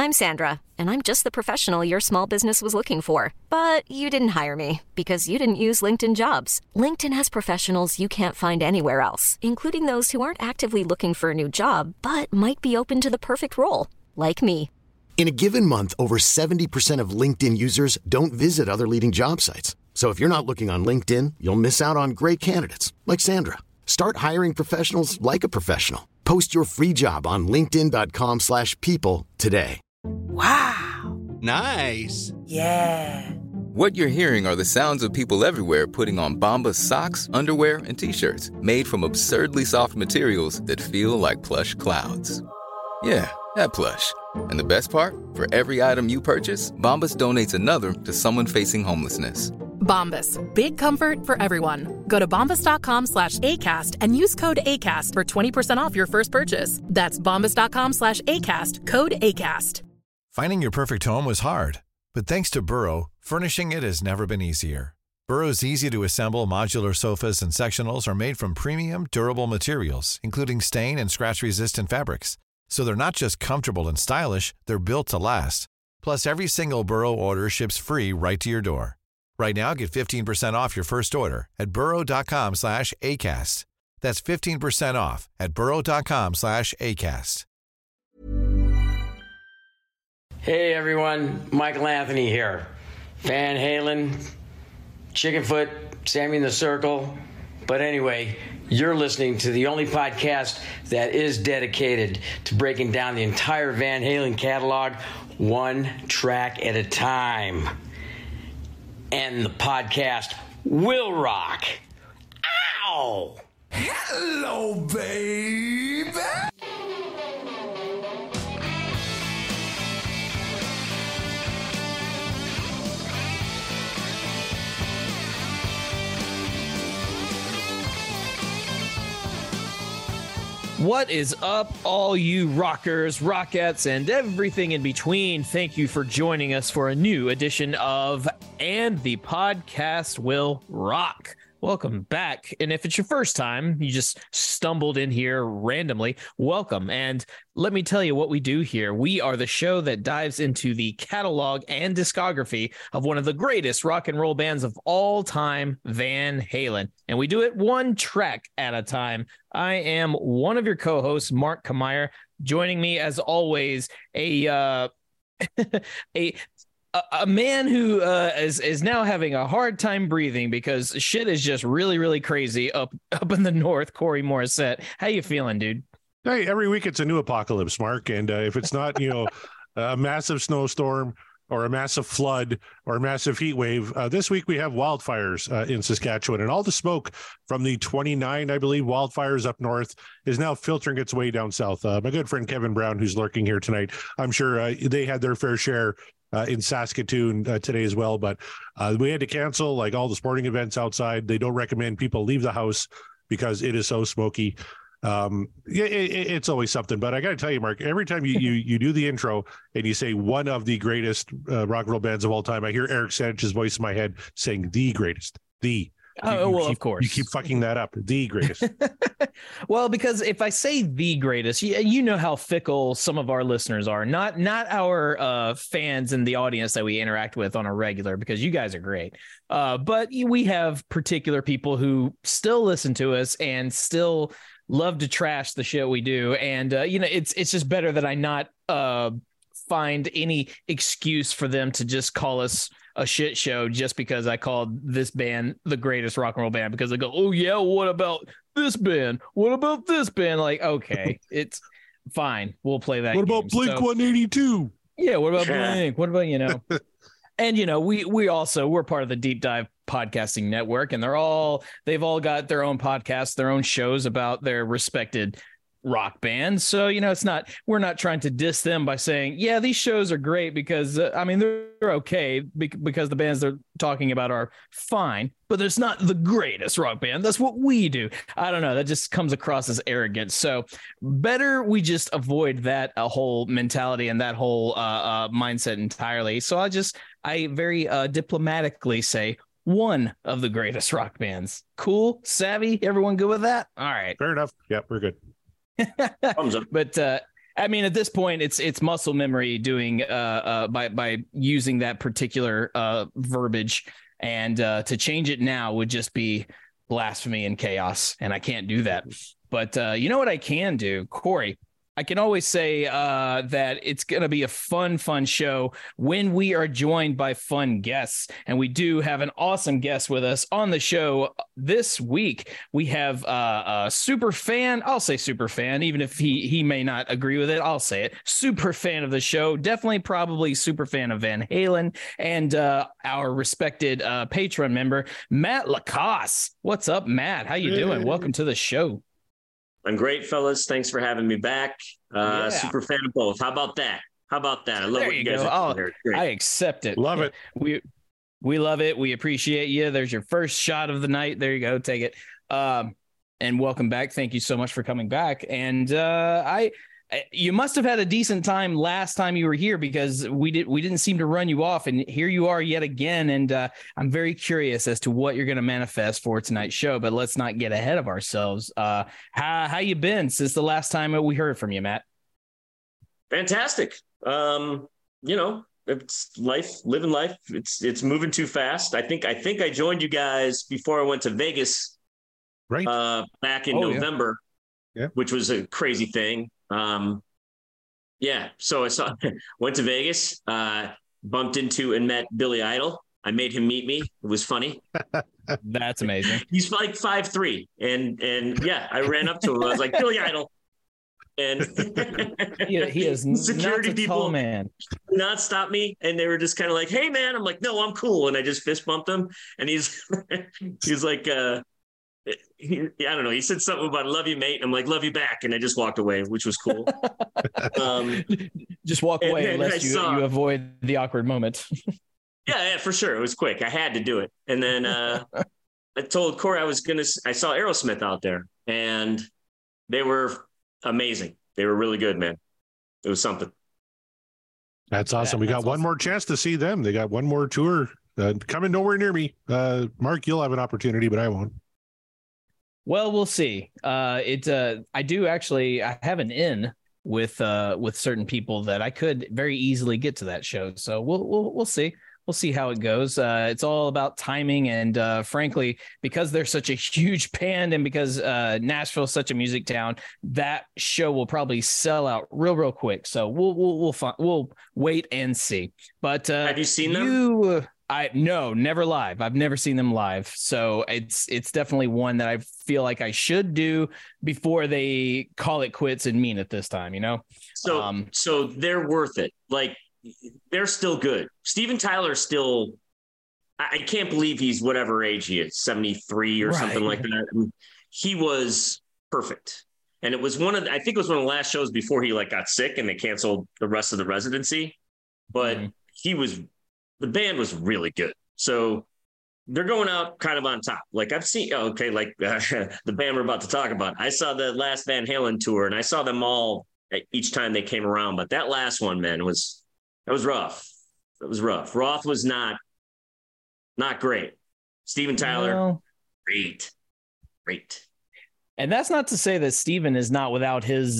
I'm Sandra, and I'm just the professional your small business was looking for. But you didn't hire me because you didn't use LinkedIn Jobs. LinkedIn has professionals you can't find anywhere else, including those who aren't actively looking for a new job, but might be open to the perfect role, like me. In a given month, over 70% of LinkedIn users don't visit other leading job sites. So if you're not looking on LinkedIn, you'll miss out on great candidates like Sandra. Start hiring professionals like a professional. Post your free job on linkedin.com/people today. Wow. Nice. Yeah. What you're hearing are the sounds of people everywhere putting on Bombas socks, underwear, and T-shirts made from absurdly soft materials that feel like plush clouds. Yeah, that plush. And the best part? For every item you purchase, Bombas donates another to someone facing homelessness. Bombas. Big comfort for everyone. Go to bombas.com/ACAST and use code ACAST for 20% off your first purchase. That's bombas.com/ACAST. Code ACAST. Finding your perfect home was hard, but thanks to Burrow, furnishing it has never been easier. Burrow's easy-to-assemble modular sofas and sectionals are made from premium, durable materials, including stain and scratch-resistant fabrics. So they're not just comfortable and stylish, they're built to last. Plus, every single Burrow order ships free right to your door. Right now, get 15% off your first order at burrow.com/ACAST. That's 15% off at burrow.com/ACAST. Hey everyone, Michael Anthony here. Van Halen, Chickenfoot, Sammy in the Circle. But anyway, you're listening to the only podcast that is dedicated to breaking down the entire Van Halen catalog one track at a time. And the podcast will rock. Ow! Hello, baby. What is up, all you rockers, rockettes, and everything in between? Thank you for joining us for a new edition of And the Podcast Will Rock. Welcome back. And if it's your first time, you just stumbled in here randomly, welcome. And let me tell you what we do here. We are the show that dives into the catalog and discography of one of the greatest rock and roll bands of all time, Van Halen. And we do it one track at a time. I am one of your co-hosts, Mark Kamier. Joining me, as always, a man who is now having a hard time breathing because shit is just really, really crazy up in the north. Corey Morissette, how you feeling, dude? Hey, every week it's a new apocalypse, Mark. And if it's not, a massive snowstorm or a massive flood or a massive heat wave, this week we have wildfires in Saskatchewan. And all the smoke from the 29, I believe, wildfires up north is now filtering its way down south. My good friend Kevin Brown, who's lurking here tonight, I'm sure they had their fair share in Saskatoon today as well. But we had to cancel like all the sporting events outside. They don't recommend people leave the house because it is so smoky. It's always something. But I got to tell you, Mark, every time you do the intro and you say one of the greatest rock and roll bands of all time, I hear Eric Sanchez's voice in my head saying the greatest. Of course. You keep fucking that up. The greatest. Well, because if I say the greatest, you know how fickle some of our listeners are. Not our fans in the audience that we interact with on a regular, because you guys are great. But we have particular people who still listen to us and still love to trash the shit we do. And, it's just better that I not find any excuse for them to just call us a shit show just because I called this band the greatest rock and roll band, because they go, oh yeah, what about this band? What about this band? Like, okay, it's fine. We'll play that. What about Blink 182? Yeah. What about Blink? What about, and we're part of the Deep Dive Podcasting Network, and they've all got their own podcasts, their own shows about their respected rock bands. So, we're not trying to diss them by saying, yeah, these shows are great because, they're okay because the bands they're talking about are fine, but it's not the greatest rock band. That's what we do. I don't know. That just comes across as arrogant. So better we just avoid that whole mentality and that whole mindset entirely. So I very diplomatically say one of the greatest rock bands. Cool? Savvy? Everyone good with that? All right. Fair enough. Yeah, we're good. But I mean, at this point, it's muscle memory doing by using that particular verbiage, and to change it now would just be blasphemy and chaos, and I can't do that. But you know what I can do, Corey? I can always say that it's going to be a fun super when we are joined by fun guests. And we do have an awesome guest with us on the show this week. We have a super fan. I'll say super fan, even if he may not agree with it. I'll say it. Super fan of the show. Definitely probably super fan of Van Halen. And our respected Patreon member, Matt Lacoste. What's up, Matt? How you doing? Welcome to the show. I'm great, fellas. Thanks for having me back. Super fan of both. How about that? I love there what you guys are doing here. I accept it. Love it. We love it. We appreciate you. There's your first shot of the night. There you go. Take it. And welcome back. Thank you so much for coming back. And you must have had a decent time last time you were here, because we didn't seem to run you off, and here you are yet again. And I'm very curious as to what you're going to manifest for tonight's show, but let's not get ahead of ourselves. How you been since the last time we heard from you, Matt? Fantastic. It's life, living life. It's moving too fast. I think I joined you guys before I went to Vegas, right? Back in November, which was a crazy thing. So I went to Vegas, bumped into and met Billy Idol. I made him meet me. It was funny. That's amazing. He's like 5'3", and I ran up to him. I was like, Billy Idol. And he is security not a people tall man. Not stop me, and they were just kind of like, "Hey, man." I'm like, "No, I'm cool," and I just fist bumped him, and he's like, I don't know. He said something about "love you, mate." I'm like, "Love you back," and I just walked away, which was cool. Just walk away unless you avoid the awkward moment. yeah, for sure. It was quick. I had to do it, and then I told Corey I saw Aerosmith out there, and they were amazing. They were really good, man. It was something. That's awesome. We got one more chance to see them. They got one more tour coming nowhere near me. Mark, you'll have an opportunity, but I won't. Well, we'll see. I have an in with certain people that I could very easily get to that show. So we'll see. We'll see how it goes. It's all about timing, and frankly, because they're such a huge band, and because Nashville is such a music town, that show will probably sell out real quick. So we'll wait and see. But have you seen them? No, never live. I've never seen them live. So it's definitely one that I feel like I should do before they call it quits and mean it this time, you know? So they're worth it. Like, they're still good. Steven Tyler's still, I can't believe he's whatever age he is, 73 or something like that. And he was perfect. And it was I think it was one of the last shows before he got sick and they canceled the rest of the residency. But the band was really good. So they're going out kind of on top. Like I've seen, the band we're about to talk about. I saw the last Van Halen tour and I saw them all each time they came around. But that last one, man, that was rough. It was rough. Roth was not great. Steven Tyler, great. And that's not to say that Steven is not without his,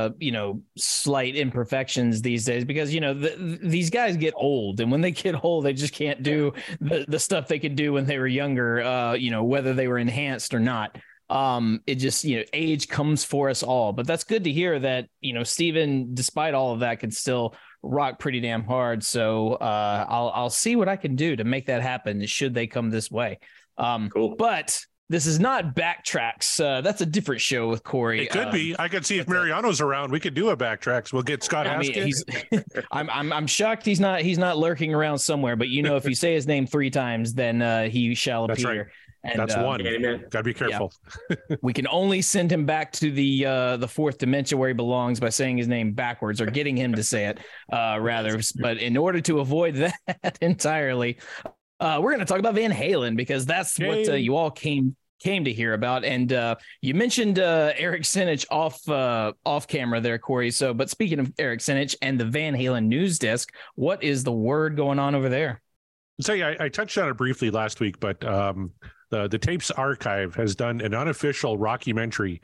slight imperfections these days, because, these guys get old, and when they get old, they just can't do the stuff they could do when they were younger, whether they were enhanced or not. It just, age comes for us all. But that's good to hear that, Steven, despite all of that, can still rock pretty damn hard. So I'll see what I can do to make that happen should they come this way. Cool. But this is not Backtracks. That's a different show with Corey. It could be. I could see if Mariano's around, we could do a Backtracks. We'll get Scott Haskett. I'm shocked he's not lurking around somewhere. But if you say his name 3 times, then he shall appear. Right. And, that's one. Got to be careful. Yeah. We can only send him back to the fourth dimension where he belongs by saying his name backwards, or getting him to say it rather. But in order to avoid that entirely, we're going to talk about Van Halen, because that's what you all came to hear about. And you mentioned Eric Sinich off camera there, Corey. But speaking of Eric Sinich and the Van Halen news desk, what is the word going on over there? I touched on it briefly last week, but the Tapes Archive has done an unofficial rockumentary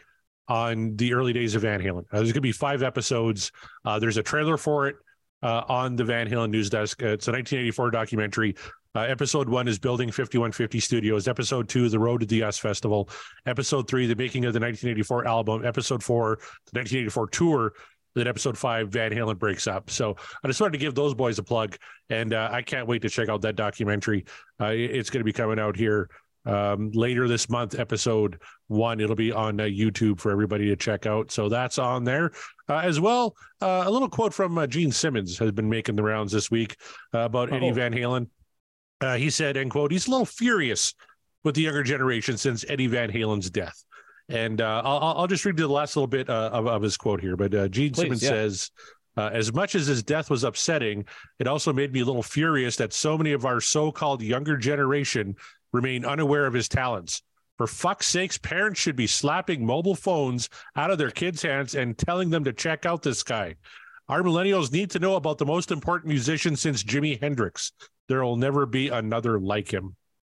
on the early days of Van Halen. There's going to be 5 episodes. There's a trailer for it on the Van Halen News Desk. It's a 1984 documentary. Episode 1 is Building 5150 Studios. Episode 2, The Road to the US Festival. Episode 3, The Making of the 1984 Album. Episode 4, the 1984 Tour. Then episode 5, Van Halen breaks up. So I just wanted to give those boys a plug, and I can't wait to check out that documentary. It's going to be coming out here later this month. Episode 1, it'll be on YouTube for everybody to check out. So that's on there as well. A little quote from Gene Simmons has been making the rounds this week about Eddie Van Halen. He said, end quote, he's a little furious with the younger generation since Eddie Van Halen's death. And I'll just read you the last little bit of his quote here. But Gene Simmons says, as much as his death was upsetting, it also made me a little furious that so many of our so-called younger generation remain unaware of his talents. For fuck's sakes, parents should be slapping mobile phones out of their kids' hands and telling them to check out this guy. Our millennials need to know about the most important musician since Jimi Hendrix. There will never be another like him.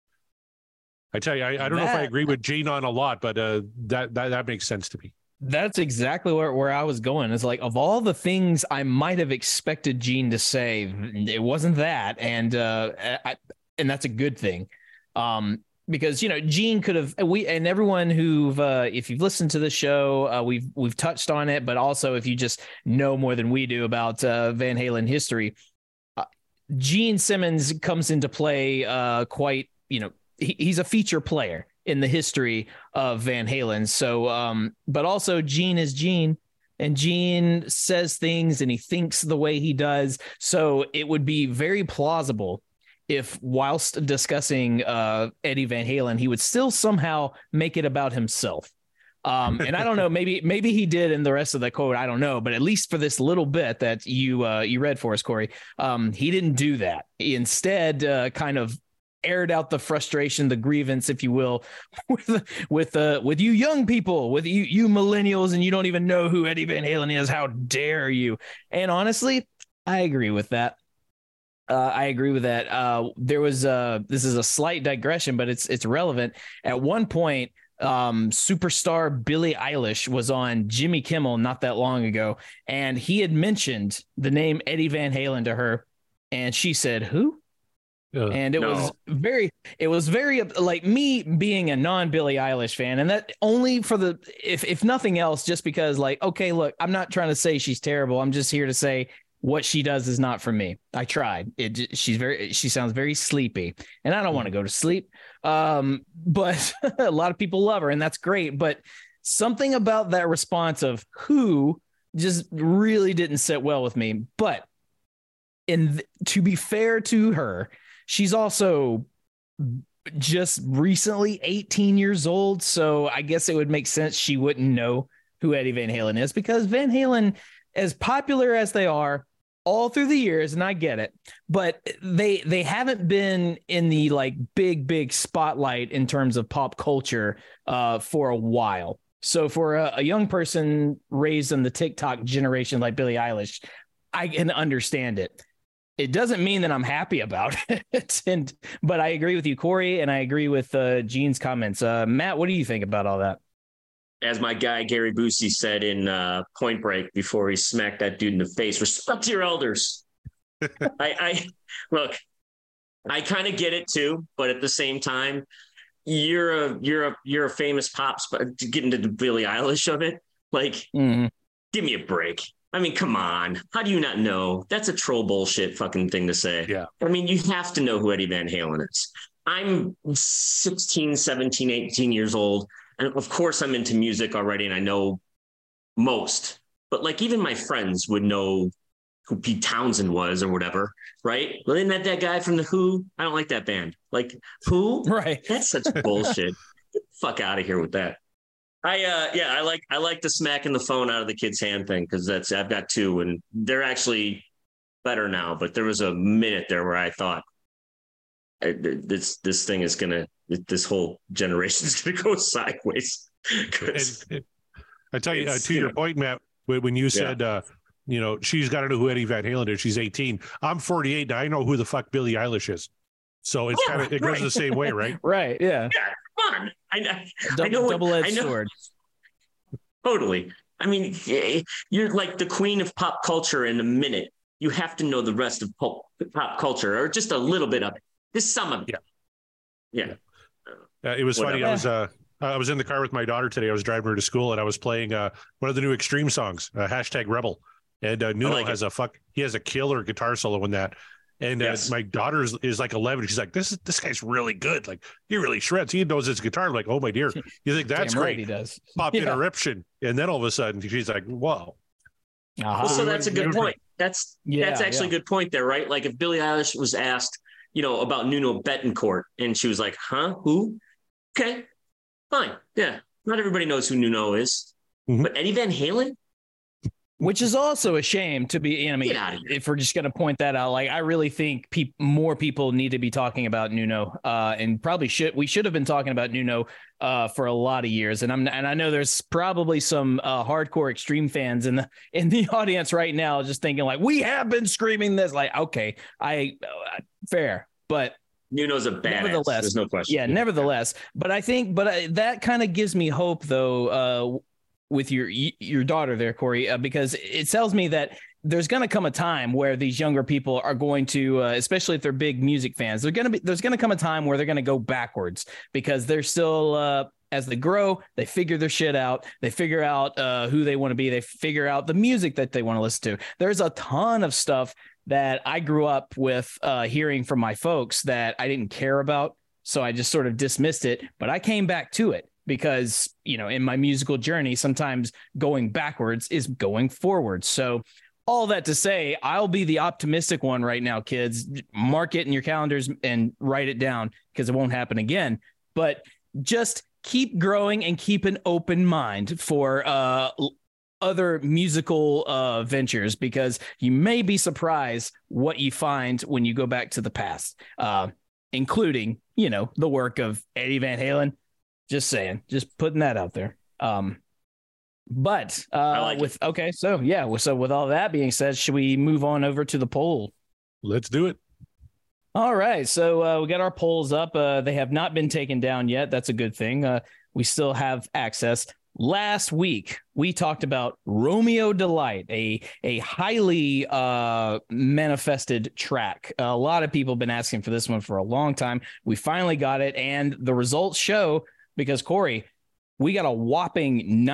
I tell you, I don't know if I agree with Gene on a lot, but that makes sense to me. That's exactly where I was going. It's like, of all the things I might have expected Gene to say, it wasn't that. And that's a good thing. Because, you know, Gene could have, and everyone if you've listened to the show, we've touched on it, but also if you just know more than we do about Van Halen history, Gene Simmons comes into play quite, you know, he's a feature player in the history of Van Halen. So, but also Gene is Gene, and Gene says things and he thinks the way he does. So it would be very plausible if, whilst discussing Eddie Van Halen, he would still somehow make it about himself. And I don't know, maybe he did in the rest of the quote. I don't know, but at least for this little bit that you read for us, Corey, he didn't do that. He instead kind of aired out the frustration, the grievance, if you will, with you young people, with you millennials, and you don't even know who Eddie Van Halen is. How dare you? And honestly, I agree with that. There was this is a slight digression, but it's relevant. At one point, superstar Billie Eilish was on Jimmy Kimmel not that long ago, and he had mentioned the name Eddie Van Halen to her, and she said, "Who?" And it was very like, me being a non-Billie Eilish fan, and that only for if nothing else, just because, like, okay, look, I'm not trying to say she's terrible. I'm just here to say what she does is not for me. I tried. She sounds very sleepy, and I don't want to go to sleep. But a lot of people love her, and that's great. But something about that response of "who" just really didn't sit well with me. But to be fair to her, she's also just recently 18 years old, so I guess it would make sense she wouldn't know who Eddie Van Halen is, because Van Halen, as popular as they are all through the years, and I get it, but they haven't been in the like big spotlight in terms of pop culture for a while. So for a young person raised in the TikTok generation like Billie Eilish, I can understand it. It doesn't mean that I'm happy about it. But I agree with you, Corey, and I agree with Gene's comments. Matt, what do you think about all that? As my guy Gary Busey said in Point Break before he smacked that dude in the face, respect your elders. I look, I kind of get it too, but at the same time, you're a famous pop star. To get into the Billie Eilish of it, like, give me a break. I mean, come on. How do you not know? That's a troll bullshit fucking thing to say. Yeah. I mean, you have to know who Eddie Van Halen is. I'm 16, 17, 18 years old. And of course I'm into music already and I know most. But like, even my friends would know who Pete Townsend was or whatever, right? Well, isn't that guy from The Who? I don't like that band. Like, who? Right. That's such bullshit. Get the fuck out of here with that. I like the smacking the phone out of the kid's hand thing, because I've got 2 and they're actually better now. But there was a minute there where I thought this thing is this whole generation is gonna go sideways. I tell you, to your point, Matt, when you said she's got to know who Eddie Van Halen is. She's 18. I'm 48 and I know who the fuck Billie Eilish is. So it's it goes the same way, right? Right. Yeah. Yeah. Come on. I know double-edged sword. Totally. I mean, you're like the queen of pop culture in a minute. You have to know the rest of pop culture, or just a little bit of it. Just some of it. Yeah. It was funny. I was in the car with my daughter today. I was driving her to school, and I was playing one of the new Extreme songs, #Rebel. And Nuno has a killer guitar solo in that. And my daughter is like 11. She's like, this guy's really good. Like, he really shreds. He knows his guitar. I'm like, oh my dear, you think that's great? He does. Pop interruption, and then all of a sudden she's like, whoa. Well, so that's a good point. That's actually a good point there, right? Like if Billie Eilish was asked, about Nuno Bettencourt, and she was like, huh, who? Okay, fine. Yeah, not everybody knows who Nuno is, but Eddie Van Halen. Which is also a shame to be. If we're just going to point that out, like I really think more people need to be talking about Nuno, and probably we should have been talking about Nuno for a lot of years. And I know there's probably some hardcore Extreme fans in the audience right now, just thinking like, we have been screaming this. Like, okay, fair, but Nuno's a badass. Nevertheless, there's no question. Yeah, nevertheless, but I think, that kind of gives me hope though. With your daughter there, Corey, because it tells me that there's going to come a time where these younger people are going to, especially if they're big music fans, there's going to come a time where they're going to go backwards because they're still, as they grow, they figure their shit out. They figure out who they want to be. They figure out the music that they want to listen to. There's a ton of stuff that I grew up with hearing from my folks that I didn't care about. So I just sort of dismissed it, but I came back to it. Because, in my musical journey, sometimes going backwards is going forward. So all that to say, I'll be the optimistic one right now, kids. Mark it in your calendars and write it down because it won't happen again. But just keep growing and keep an open mind for other musical ventures, because you may be surprised what you find when you go back to the past, including, the work of Eddie Van Halen. Just saying, just putting that out there. So with all that being said, should we move on over to the poll? Let's do it. All right. So we got our polls up. They have not been taken down yet. That's a good thing. We still have access. Last week, we talked about Romeo Delight, a highly manifested track. A lot of people have been asking for this one for a long time. We finally got it, and the results show. Because, Corey, we got a whopping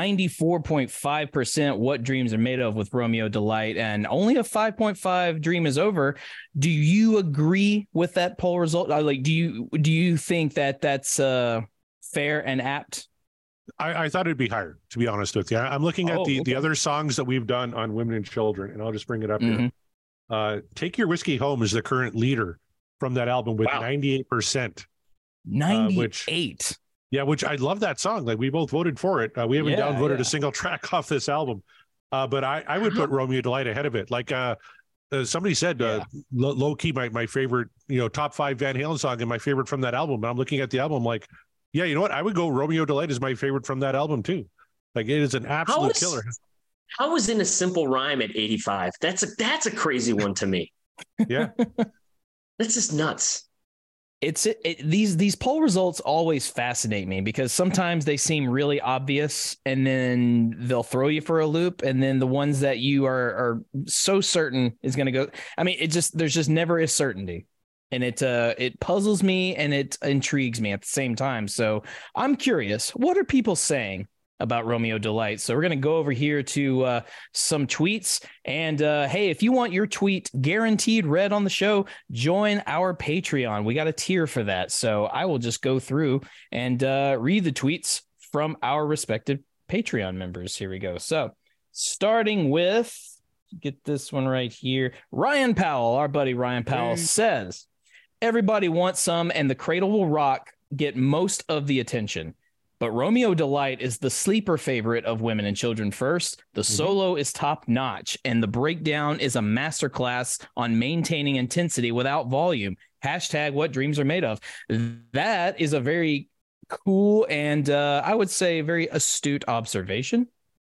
94.5% What Dreams Are Made Of with Romeo Delight, and only a 5.5 Dream Is Over. Do you agree with that poll result? Do you think that that's fair and apt? I thought it'd be higher, to be honest with you. I'm looking at the other songs that we've done on women and children, and I'll just bring it up here. Take Your Whiskey Home is the current leader from that album with 98%. 98. Which I love that song. Like, we both voted for it. We haven't downvoted a single track off this album. But I would put Romeo Delight ahead of it. Like somebody said, low key, my favorite, top 5 Van Halen song and my favorite from that album. And I'm looking at the album like, yeah, you know what? I would go Romeo Delight is my favorite from that album too. Like, it is an absolute killer. How was In a Simple Rhyme at 85? That's a crazy one to me. Yeah. That's just nuts. These poll results always fascinate me because sometimes they seem really obvious and then they'll throw you for a loop, and then the ones that you are so certain is going to go. I mean, there's just never a certainty, and it puzzles me and it intrigues me at the same time. So I'm curious, what are people saying about Romeo Delight? So we're going to go over here to some tweets. And hey, if you want your tweet guaranteed read on the show, join our Patreon. We got a tier for that. So I will just go through and read the tweets from our respective Patreon members. Here we go. So starting with, get this one right here. Ryan Powell, our buddy Ryan Powell says, everybody wants some and the Cradle Will Rock get most of the attention. But Romeo Delight is the sleeper favorite of Women and Children First. The solo is top notch, and the breakdown is a masterclass on maintaining intensity without volume. # What Dreams Are Made Of. That is a very cool and I would say very astute observation.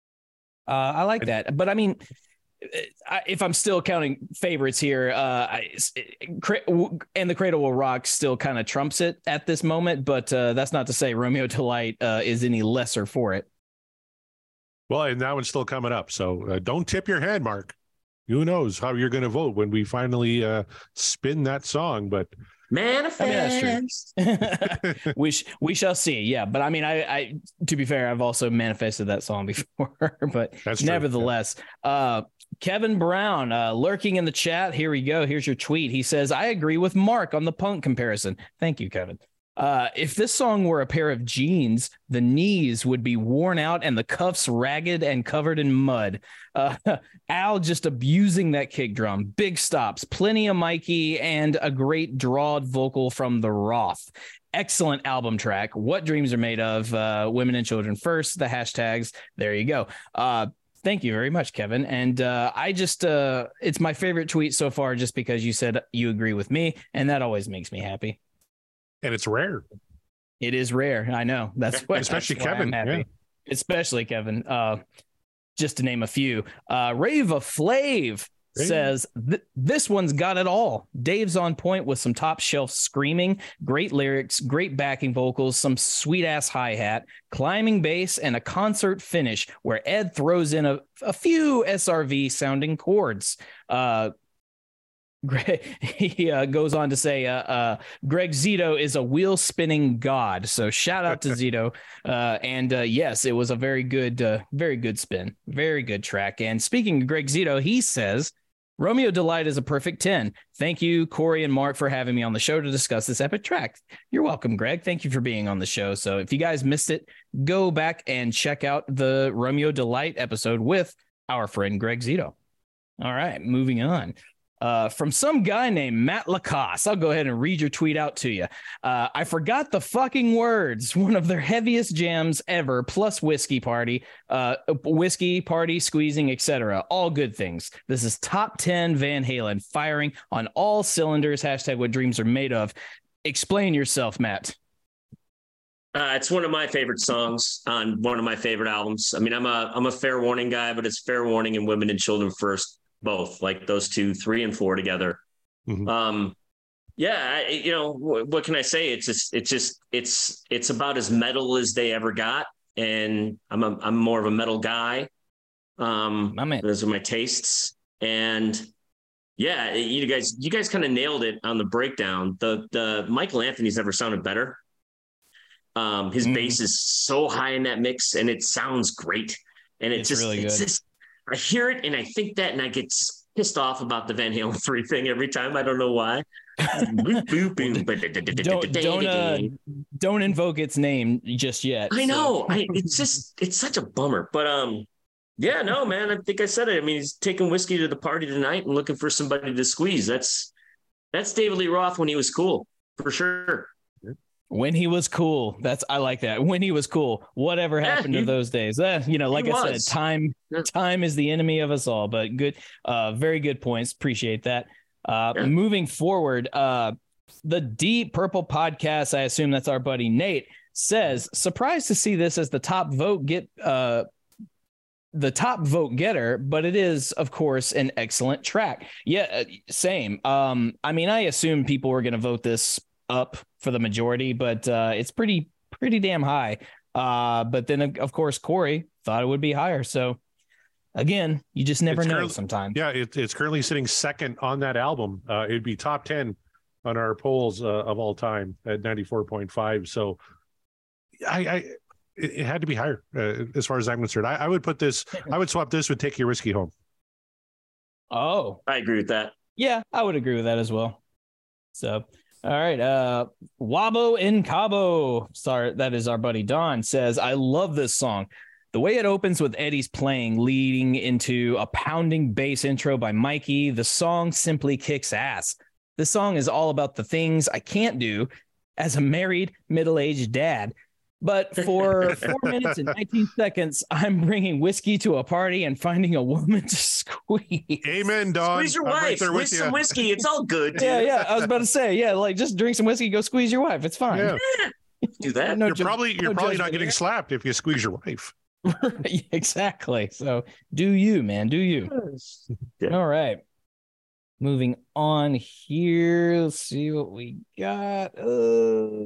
I like that. But I mean, if I'm still counting favorites here, and the Cradle Will Rock still kind of trumps it at this moment, but that's not to say Romeo Delight is any lesser for it. Well, and that one's still coming up. So don't tip your hand, Mark. Who knows how you're going to vote when we finally spin that song? But manifest. we shall see. Yeah, but I mean, I to be fair, I've also manifested that song before. But that's true. Nevertheless, Kevin Brown lurking in the chat. Here we go. Here's your tweet. He says, "I agree with Mark on the punk comparison." Thank you, Kevin. If this song were a pair of jeans, the knees would be worn out and the cuffs ragged and covered in mud. Al just abusing that kick drum. Big stops, plenty of Mikey, and a great drawed vocal from the Roth. Excellent album track. What Dreams Are Made Of. Women and Children First. The hashtags. There you go. Thank you very much, Kevin. And I just, it's my favorite tweet so far just because you said you agree with me, and that always makes me happy. And it's rare. It is rare. I know. That's why, especially that's why Kevin. I'm happy. Yeah. Especially Kevin. Just to name a few. Rava Flav says, this one's got it all. Dave's on point with some top shelf screaming, great lyrics, great backing vocals, some sweet ass hi-hat, climbing bass, and a concert finish where Ed throws in a few SRV sounding chords. He goes on to say Greg Zito is a wheel spinning god. So shout out to Zito. And yes, it was a very good spin. Very good track. And speaking of Greg Zito, he says, Romeo Delight is a perfect 10. Thank you, Corey and Mark, for having me on the show to discuss this epic track. You're welcome, Greg. Thank you for being on the show. So if you guys missed it, go back and check out the Romeo Delight episode with our friend Greg Zito. All right, moving on. From some guy named Matt Lacoste. I'll go ahead and read your tweet out to you. I forgot the fucking words. One of their heaviest jams ever, plus whiskey party, squeezing, etc. All good things. This is top 10 Van Halen, firing on all cylinders. Hashtag what dreams are made of. Explain yourself, Matt. It's one of my favorite songs on one of my favorite albums. I mean, I'm a Fair Warning guy, but it's Fair Warning and Women and Children First. Both, like those 2, 3, and 4 together. Mm-hmm. What can I say? It's about as metal as they ever got, and I'm more of a metal guy. Those are my tastes, and yeah, you guys kind of nailed it on the breakdown. The Michael Anthony's never sounded better. His bass is so high in that mix, and it sounds great, and it's really good. It's just, I hear it and I think that, and I get pissed off about the Van Halen 3 thing every time. I don't know why. Don't invoke its name just yet. I know. It's such a bummer. But yeah, no, man. I think I said it. I mean, he's taking whiskey to the party tonight and looking for somebody to squeeze. That's David Lee Roth when he was cool, for sure. When he was cool. I like that. When he was cool. Whatever happened to those days? Like I said, time is the enemy of us all, but good. Very good points. Appreciate that. Moving forward, the Deep Purple podcast, I assume that's our buddy Nate, says, surprised to see this as the top vote getter, but it is, of course, an excellent track. Yeah, same. I mean, I assume people were going to vote this up for the majority, but it's pretty damn high. But then, of course, Corey thought it would be higher. So again, you just never know sometimes. Yeah, it's currently sitting second on that album. It'd be top 10 on our polls of all time at 94.5. So it had to be higher as far as I'm concerned. I would put this, I would swap this with Take Your Whiskey Home. Oh, I agree with that. Yeah, I would agree with that as well. So, all right. Wabo in Cabo. Sorry, that is our buddy Don, says, I love this song. The way it opens with Eddie's playing, leading into a pounding bass intro by Mikey, the song simply kicks ass. This song is all about the things I can't do as a married, middle-aged dad. But for 4 minutes and 19 seconds, I'm bringing whiskey to a party and finding a woman to squeeze. Amen, Don. Squeeze your wife. With some whiskey. It's all good. Yeah. I was about to say, like just drink some whiskey, go squeeze your wife. It's fine. Yeah. Do that. You're probably not getting slapped if you squeeze your wife. Exactly. So do you, man? Do you? Yeah. All right. Moving on here. Let's see what we got.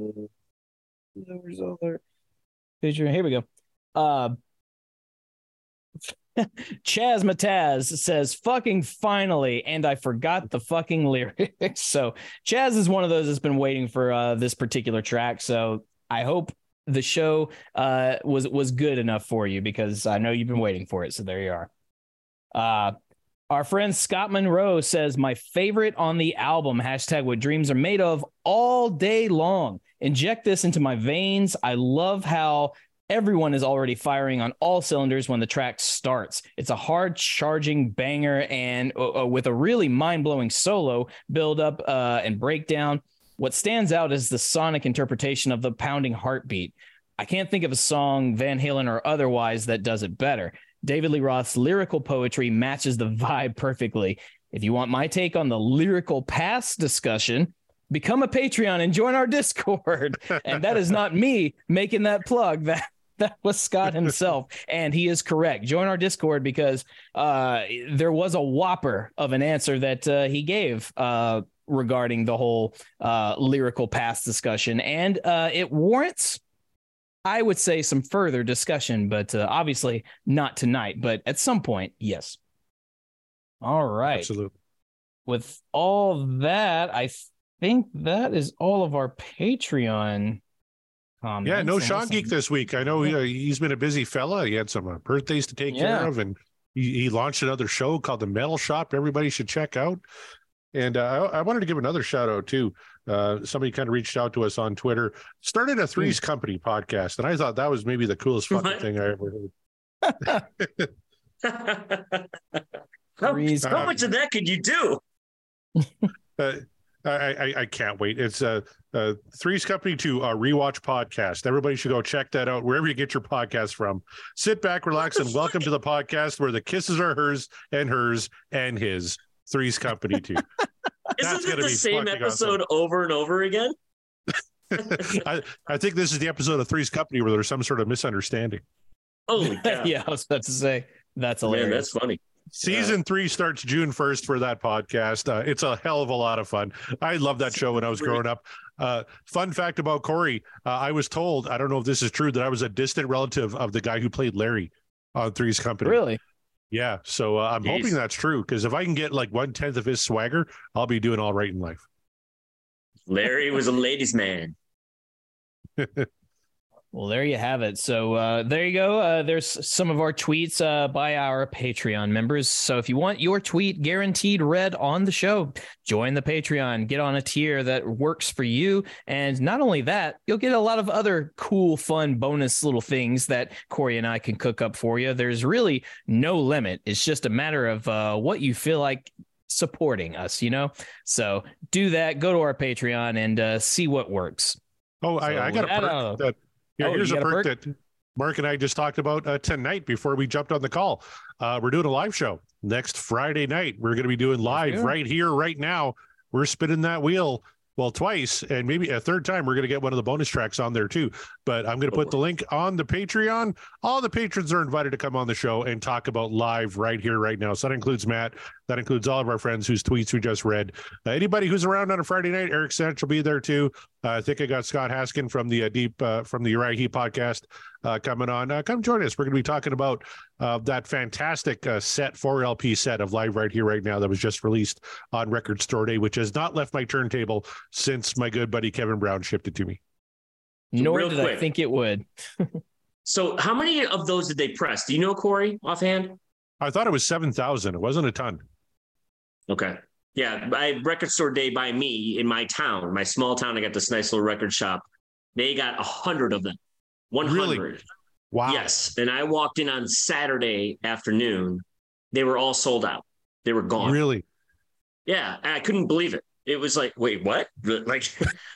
Where's all their picture? Here we go. Chaz Mataz says, fucking finally, and I forgot the fucking lyrics. So Chaz is one of those that's been waiting for this particular track. So I hope the show was good enough for you, because I know you've been waiting for it. So there you are. Our friend Scott Monroe says, my favorite on the album, hashtag what dreams are made of, all day long. Inject this into my veins. I love how everyone is already firing on all cylinders when the track starts. It's a hard charging banger, and with a really mind-blowing solo build up and breakdown. What stands out is the sonic interpretation of the pounding heartbeat. I can't think of a song, Van Halen or otherwise, that does it better. David Lee Roth's lyrical poetry matches the vibe perfectly. If you want my take on the lyrical past discussion, become a Patreon and join our Discord. And that is not me making that plug. That was Scott himself, and he is correct. Join our Discord, because there was a whopper of an answer that he gave regarding the whole lyrical past discussion, and it warrants, I would say, some further discussion, but obviously not tonight, but at some point, yes. All right. Absolutely. With all that, I think that is all of our Patreon comments. Yeah, no Sean Geek this week. I know he's been a busy fella. He had some birthdays to take care of, and he launched another show called The Metal Shop. Everybody should check out. And I wanted to give another shout out too. Somebody kind of reached out to us on Twitter, started a Three's Company podcast, and I thought that was maybe the coolest fucking thing I ever heard. How much of that could you do? I can't wait. It's Three's Company to Rewatch podcast. Everybody should go check that out wherever you get your podcast from. Sit back, relax, and welcome to the podcast where the kisses are hers and his. Three's Company too. Isn't it the same episode over and over again? I think this is the episode of Three's Company where there's some sort of misunderstanding. Holy cow. Yeah, I was about to say, that's hilarious. Man, that's funny. Season 3 starts June 1st for that podcast. It's a hell of a lot of fun. I loved that show when I was growing up. Fun fact about Corey, I was told, I don't know if this is true, that I was a distant relative of the guy who played Larry on Three's Company. Really? Yeah. So I'm hoping that's true, because if I can get like 1/10 of his swagger, I'll be doing all right in life. Larry was a ladies' man. Well, there you have it. So there you go. There's some of our tweets by our Patreon members. So if you want your tweet guaranteed read on the show, join the Patreon, get on a tier that works for you. And not only that, you'll get a lot of other cool, fun bonus little things that Corey and I can cook up for you. There's really no limit. It's just a matter of what you feel like supporting us, you know? So do that. Go to our Patreon and see what works. Oh, so I got a perk that... Yeah, here's a perk that Mark and I just talked about tonight before we jumped on the call. We're doing a live show next Friday night. We're going to be doing live right here, right now. We're spinning that wheel, well, twice, and maybe a third time we're going to get one of the bonus tracks on there too. But I'm going to put the link on the Patreon. All the patrons are invited to come on the show and talk about live right here, right now. So that includes Matt. That includes all of our friends whose tweets we just read. Anybody who's around on a Friday night, Eric Sanch will be there too. I think I got Scott Haskin from the from the Uriah Heep podcast coming on. Come join us. We're going to be talking about that fantastic set 4LP set of Live Right Here, Right Now that was just released on Record Store Day, which has not left my turntable since my good buddy Kevin Brown shipped it to me. Nor did I think it would. So how many of those did they press? Do you know, Corey, offhand? I thought it was 7,000. It wasn't a ton. Okay. Yeah, by Record Store Day by me in my town, my small town, I got this nice little record shop. They got 100 of them. 100. Really? Wow. Yes. And I walked in on Saturday afternoon. They were all sold out. They were gone. Really? Yeah. I couldn't believe it. It was like, wait, what? Like,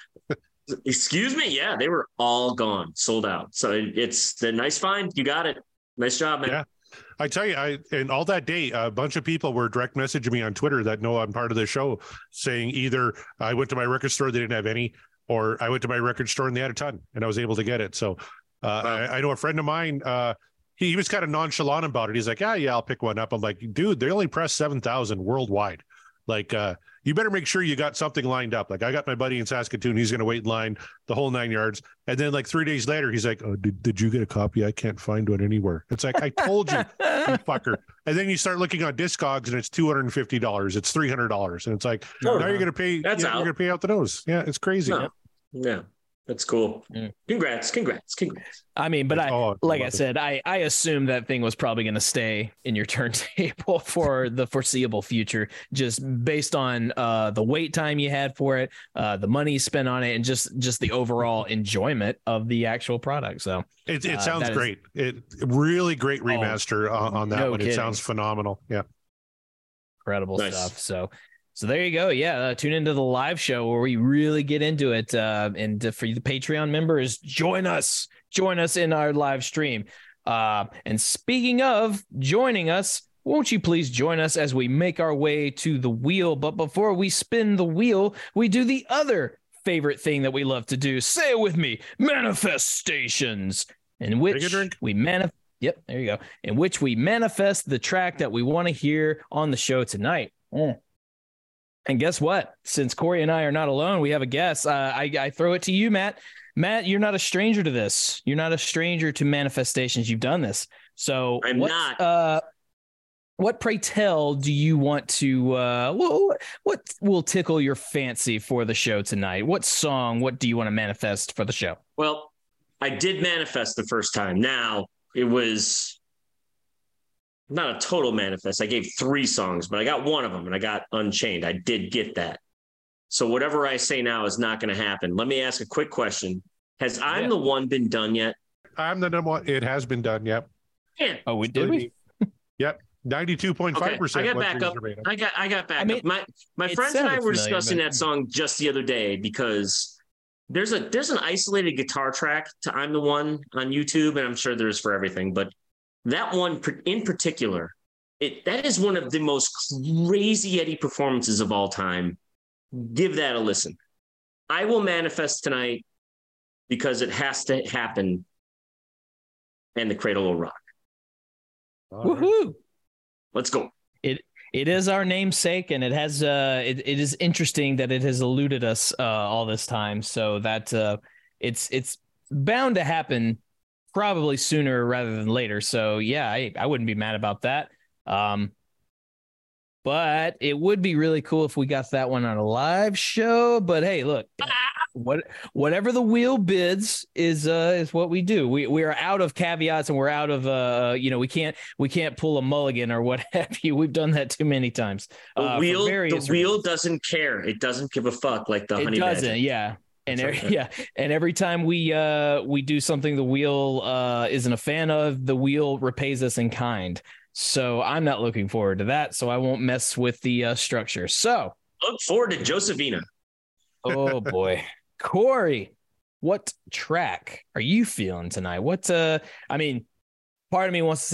excuse me? Yeah, they were all gone, sold out. So it's a nice find. You got it. Nice job, man. Yeah. I tell you, and all that day, a bunch of people were direct messaging me on Twitter that know I'm part of the show, saying either I went to my record store, they didn't have any, or I went to my record store and they had a ton and I was able to get it. So I know a friend of mine, he was kind of nonchalant about it. He's like, yeah, I'll pick one up. I'm like, dude, they only press 7,000 worldwide. Like, you better make sure you got something lined up. Like I got my buddy in Saskatoon. He's going to wait in line the whole 9 yards. And then like 3 days later, he's like, oh, did you get a copy? I can't find one anywhere. It's like, I told you, you fucker. And then you start looking on Discogs and it's $250. It's $300. And it's like, now you're going to pay, you're going to pay out the nose. Yeah. It's crazy. No. Yeah. That's cool. Congrats. I mean, but I said, I assume that thing was probably going to stay in your turntable for the foreseeable future, just based on the wait time you had for it, the money you spent on it, and just the overall enjoyment of the actual product. So it sounds great. It really great remaster on that one. Kidding. It sounds phenomenal. Yeah. Incredible stuff. So there you go. Yeah. Tune into the live show where we really get into it. And for you, the Patreon members, join us in our live stream. And speaking of joining us, won't you please join us as we make our way to the wheel? But before we spin the wheel, we do the other favorite thing that we love to do. Say it with me, manifestations, in which we Yep. There you go. In which we manifest the track that we want to hear on the show tonight. And guess what? Since Corey and I are not alone, we have a guest. I throw it to you, Matt. Matt, you're not a stranger to this. You're not a stranger to manifestations. You've done this. So I'm not. What, pray tell, do you want to? What will tickle your fancy for the show tonight? What song? What do you want to manifest for the show? Well, I did manifest the first time. Now it was not a total manifest. I gave 3 songs, but I got one of them, and I got Unchained. I did get that. So whatever I say now is not going to happen. Let me ask a quick question. Has I'm the One been done yet? I'm the number one. It has been done. Yep. Yeah. Oh, we? Yep. 92.5%. I got backup. I got backup. I mean, my friends and I were discussing that song just the other day because there's an isolated guitar track to I'm the One on YouTube, and I'm sure there's for everything, but that one in particular, that is one of the most crazy Eddie performances of all time. Give that a listen. I will manifest tonight because it has to happen, and the cradle will rock. Woohoo! Let's go. It is our namesake, and it has it is interesting that it has eluded us all this time. So that it's bound to happen. Probably sooner rather than later. So yeah, I wouldn't be mad about that. But it would be really cool if we got that one on a live show. But hey, look, whatever the wheel bids is what we do. We are out of caveats, and we're out of we can't pull a mulligan or what have you. We've done that too many times. The wheel doesn't care. It doesn't give a fuck like the honey badger. It doesn't. Yeah. And every time we do something the wheel isn't a fan of, the wheel repays us in kind. So I'm not looking forward to that. So I won't mess with the structure. So look forward to Josephina. Oh boy, Corey, what track are you feeling tonight? What I mean, part of me wants to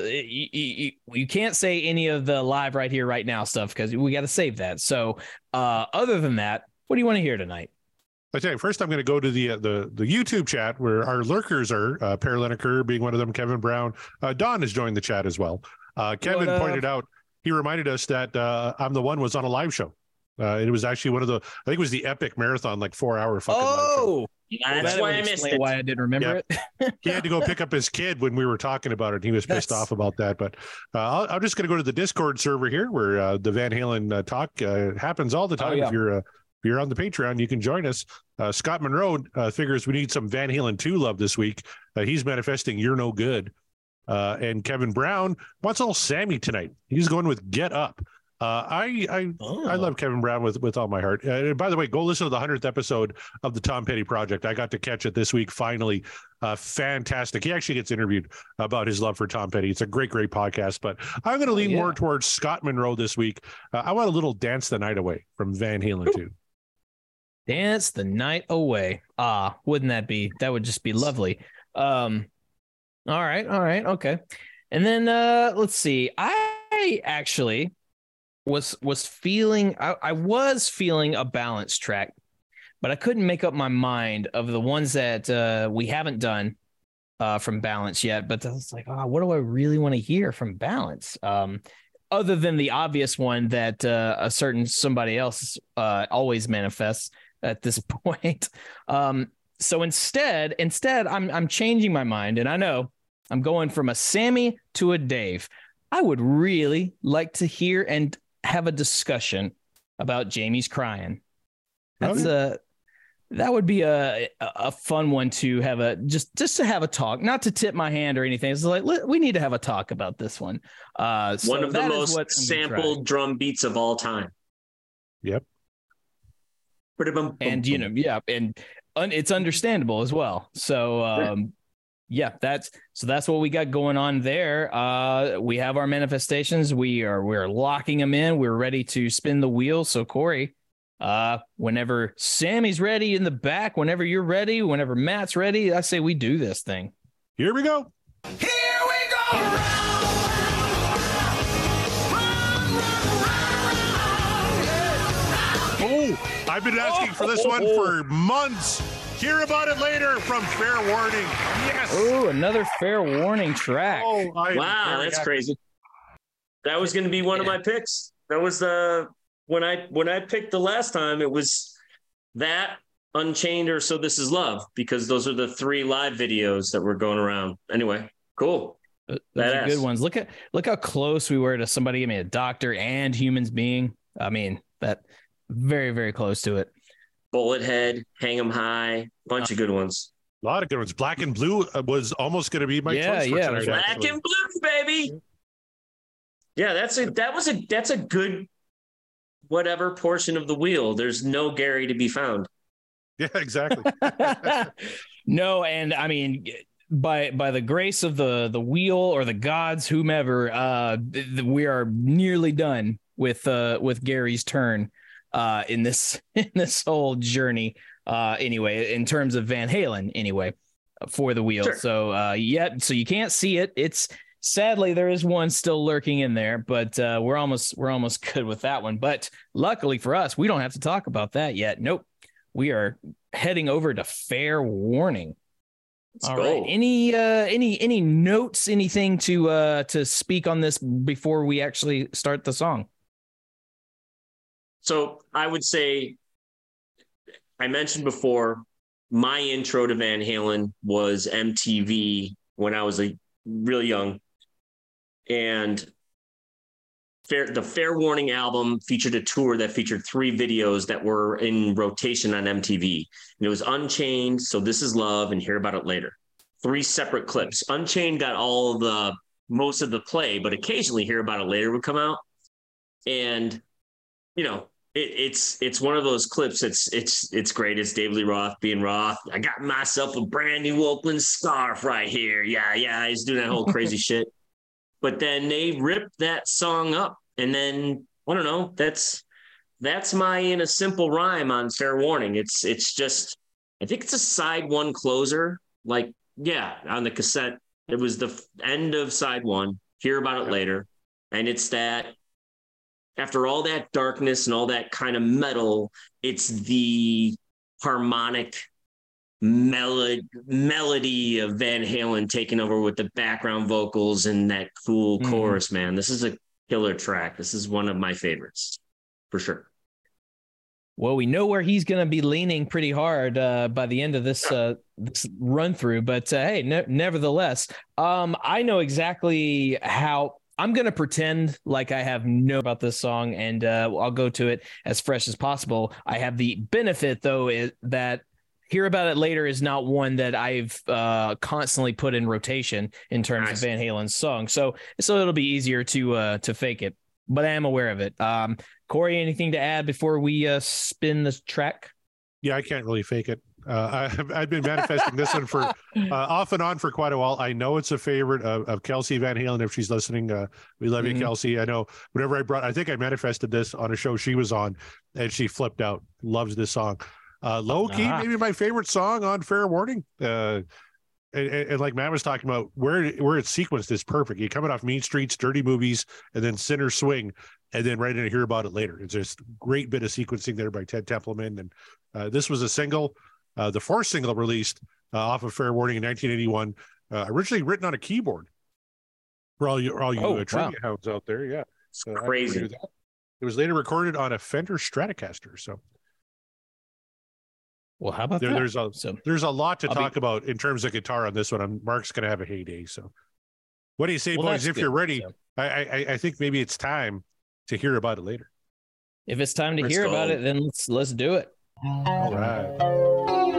say you can't say any of the live right here, right now stuff because we got to save that. So other than that, what do you want to hear tonight? I tell you, first I'm going to go to the YouTube chat where our lurkers are, Per Lineker being one of them, Kevin Brown. Don has joined the chat as well. Kevin pointed out, he reminded us that I'm the One was on a live show. It was actually one of I think it was the Epic Marathon, like 4-hour fucking live show. That's why I missed it. Why I didn't remember it. He had to go pick up his kid when we were talking about it. He was pissed off about that. But I'm just going to go to the Discord server here where the Van Halen talk happens all the time. If you're on the Patreon, you can join us. Scott Monroe figures we need some Van Halen 2 love this week. He's manifesting You're No Good. And Kevin Brown wants all Sammy tonight. He's going with Get Up. I love Kevin Brown with all my heart. And by the way, go listen to the 100th episode of the Tom Petty Project. I got to catch it this week. Finally, fantastic. He actually gets interviewed about his love for Tom Petty. It's a great podcast, but I'm going to lean more towards Scott Monroe this week. I want a little Dance the Night Away from Van Halen 2. Dance the Night Away. Wouldn't that would just be lovely. All right. Okay. And then let's see. I actually was feeling a balance track, but I couldn't make up my mind of the ones that we haven't done from Balance yet. But I was like, what do I really want to hear from Balance? other than the obvious one that a certain somebody else always manifests at this point. So instead, I'm changing my mind, and I know I'm going from a Sammy to a Dave. I would really like to hear and have a discussion about Jamie's Crying. That's that would be a fun one to have just to have a talk, not to tip my hand or anything. It's like, we need to have a talk about this one. One of the most sampled drum beats of all time. Yep. And, and it's understandable as well. So, that's what we got going on there. We have our manifestations. We're locking them in. We're ready to spin the wheel. So Corey, whenever Sammy's ready in the back, whenever you're ready, whenever Matt's ready, I say we do this thing. Here we go. Here we go. Oh, I've been asking for this one for months. Hear about it later from Fair Warning. Yes. Oh, another Fair Warning track. Oh, wow, that's crazy. That was going to be one of my picks. That was when I picked the last time, it was that, Unchained, or So This Is Love, because those are the 3 live videos that were going around. Anyway, cool. Those are good ones. Look how close we were to somebody. I mean, a doctor and Humans Being. I mean, that very, very close to it. Bullet Head, Hang 'em High, bunch of good ones. A lot of good ones. Black and Blue was almost going to be my choice for tonight. Black and Blue, baby. Yeah, that's a good whatever portion of the wheel. There's no Gary to be found. Yeah, exactly. No, and I mean, by the grace of the wheel or the gods, whomever, we are nearly done with Gary's turn in this whole journey. Anyway, in terms of Van Halen, anyway, for the wheel. Sure. So so you can't see it. It's sadly there is one still lurking in there, but we're almost good with that one. But luckily for us, we don't have to talk about that yet. Nope. We are heading over to Fair Warning. All right. Any notes, anything to speak on this before we actually start the song? So I would say, I mentioned before, my intro to Van Halen was MTV when I was really young. And the Fair Warning album featured a tour that featured 3 videos that were in rotation on MTV. And it was Unchained, So This Is Love, and Hear About It Later. 3 separate clips. Unchained got most of the play, but occasionally Hear About It Later would come out. And, it's one of those clips. It's great. It's David Lee Roth being Roth. I got myself a brand new Oakland scarf right here. Yeah. He's doing that whole crazy shit. But then they ripped that song up, and then I don't know. That's my In a Simple Rhyme on Fair Warning. It's just, I think it's a side 1 closer. On the cassette, it was the end of side 1. Hear About It Later, and it's that. After all that darkness and all that kind of metal, it's the harmonic melody of Van Halen taking over with the background vocals and that cool chorus, man. This is a killer track. This is one of my favorites for sure. Well, we know where he's going to be leaning pretty hard by the end of this run through, but hey, nevertheless, I know exactly how. I'm going to pretend like I have no about this song, and I'll go to it as fresh as possible. I have the benefit, though, that Hear About It Later is not one that I've constantly put in rotation in terms of Van Halen's song. So it'll be easier to fake it, but I am aware of it. Corey, anything to add before we spin the track? Yeah, I can't really fake it. I've been manifesting this one for off and on for quite a while. I know it's a favorite of Kelsey Van Halen. If she's listening, we love you, Kelsey. I know whenever I think I manifested this on a show she was on, and she flipped out. Loves this song. Low key, maybe my favorite song on Fair Warning. And like Matt was talking about, where it's sequenced is perfect. You're coming off Mean Streets, Dirty Movies, and then Sinner Swing, and then right in to Hear About It Later. It's just a great bit of sequencing there by Ted Templeman. And this was a single. The 4th single released off of Fair Warning in 1981, originally written on a keyboard for all you trivia hounds out there. Yeah. It's crazy. It was later recorded on a Fender Stratocaster. So, well, how about that? There's a lot to talk about in terms of guitar on this one. And Mark's going to have a heyday. So, what do you say, boys? If you're ready, I think maybe it's time to hear about it later. If it's time to hear about it, then let's do it. All right.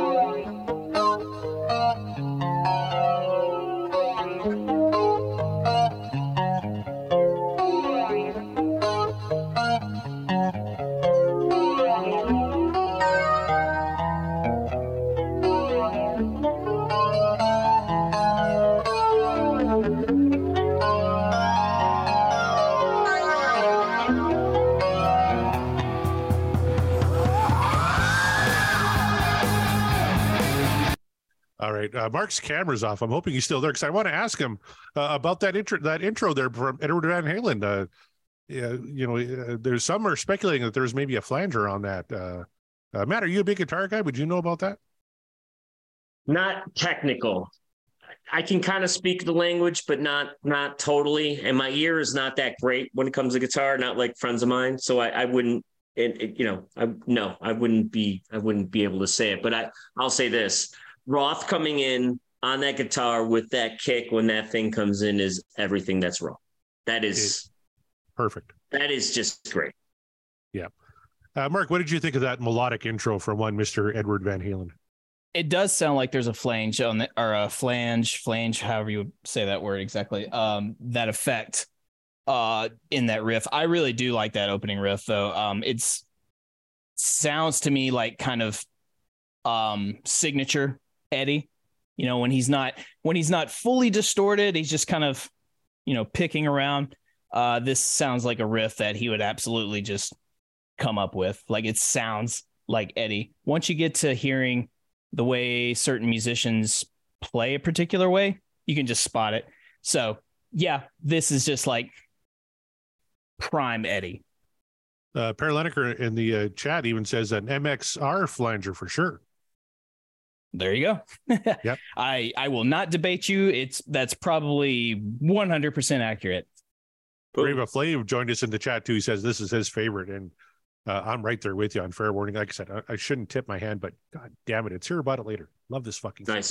All right, Mark's camera's off. I'm hoping he's still there because I want to ask him about that intro there from Edward Van Halen. There's some are speculating that there's maybe a flanger on that. Matt, are you a big guitar guy? Would you know about that? Not technical. I can kind of speak the language, but not totally. And my ear is not that great when it comes to guitar. Not like friends of mine, so I wouldn't. I wouldn't be able to say it. But I'll say this. Roth coming in on that guitar with that kick when that thing comes in is everything that's wrong. That is perfect. That is just great. Yeah. Mark, what did you think of that melodic intro from one Mr. Edward Van Halen? It does sound like there's a flange on the, or a flange, however you would say that word exactly. That effect in that riff. I really do like that opening riff though. It's sounds to me like kind of signature Eddie, when he's not fully distorted, he's just kind of, picking around. This sounds like a riff that he would absolutely just come up with. Like it sounds like Eddie. Once you get to hearing the way certain musicians play a particular way, you can just spot it. So yeah, this is just like prime Eddie. Paralineker in the chat even says an MXR flanger for sure. There you go. Yep. I will not debate you. That's probably 100% accurate. Brava Flav joined us in the chat too. He says this is his favorite, and I'm right there with you on fair warning. Like I said, I shouldn't tip my hand, but God damn it, it's here about it later. Love this fucking nice.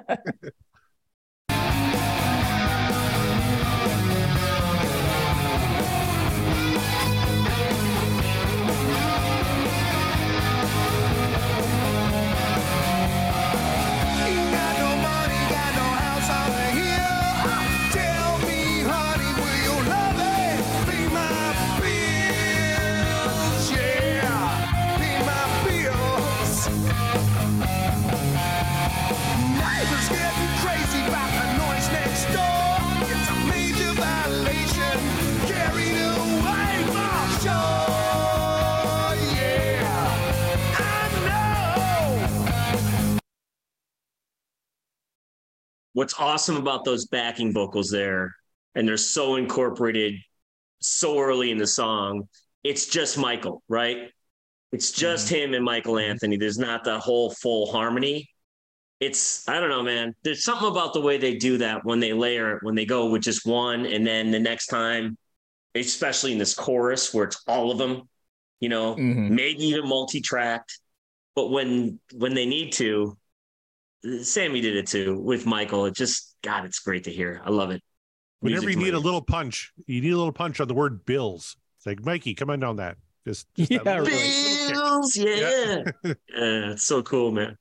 What's awesome about those backing vocals there, and they're so incorporated so early in the song, it's just Michael, right? It's just him and Michael Anthony. There's not the whole full harmony. I don't know, man. There's something about the way they do that when they layer it, when they go with just one, and then the next time, especially in this chorus where it's all of them, maybe even multi-tracked. But when they need to, Sammy did it too with Michael. It just, God, it's great to hear. I love it. Whenever you need a little punch, on the word Bills. It's like, Mikey, come on down that. Just yeah, that Bills, yeah. It's so cool, man.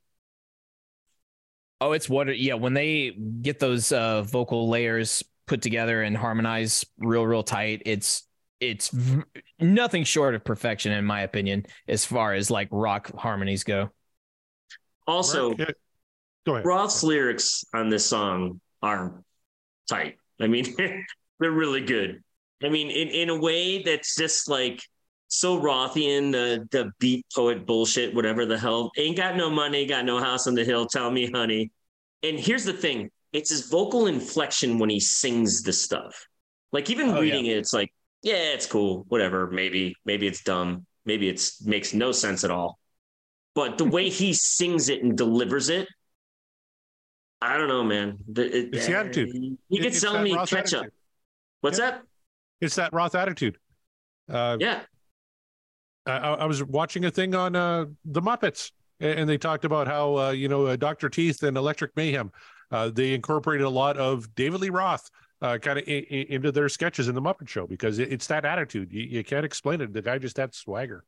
Oh, it's when they get those vocal layers put together and harmonize real tight, it's nothing short of perfection in my opinion, as far as like rock harmonies go. Also, go ahead. Roth's lyrics on this song are tight. I mean, they're really good. I mean, in a way that's just like so Rothian, the beat poet bullshit, whatever the hell. Ain't got no money, got no house on the hill, tell me, honey. And here's the thing. It's his vocal inflection when he sings the stuff. Like even reading it, it's like, yeah, it's cool. Whatever. Maybe it's dumb. Maybe it's makes no sense at all. But the way he sings it and delivers it, I don't know, man. It's the attitude. You could sell me ketchup. What's that? It's that Roth attitude. Yeah. I was watching a thing on the Muppets, and they talked about how Dr. Teeth and Electric Mayhem, they incorporated a lot of David Lee Roth kind of into their sketches in the Muppet Show, because it's that attitude. You can't explain it. The guy just had swagger.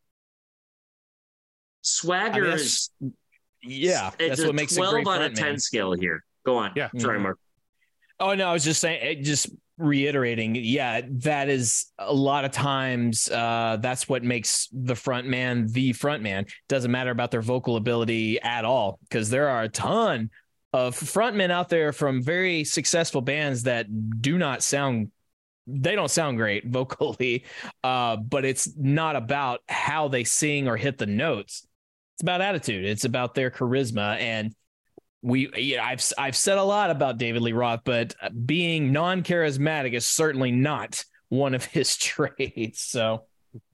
Swagger is that's what makes 12 a great out of 10 scale here. Go on. Yeah. Sorry, Mark. Oh no, I was just saying, just reiterating. Yeah, that is a lot of times. That's what makes the front man the front man. Doesn't matter about their vocal ability at all, because there are a ton of frontmen out there from very successful bands that don't sound great vocally, but it's not about how they sing or hit the notes. It's about attitude. It's about their charisma. And I've said a lot about David Lee Roth, but being non-charismatic is certainly not one of his traits. So,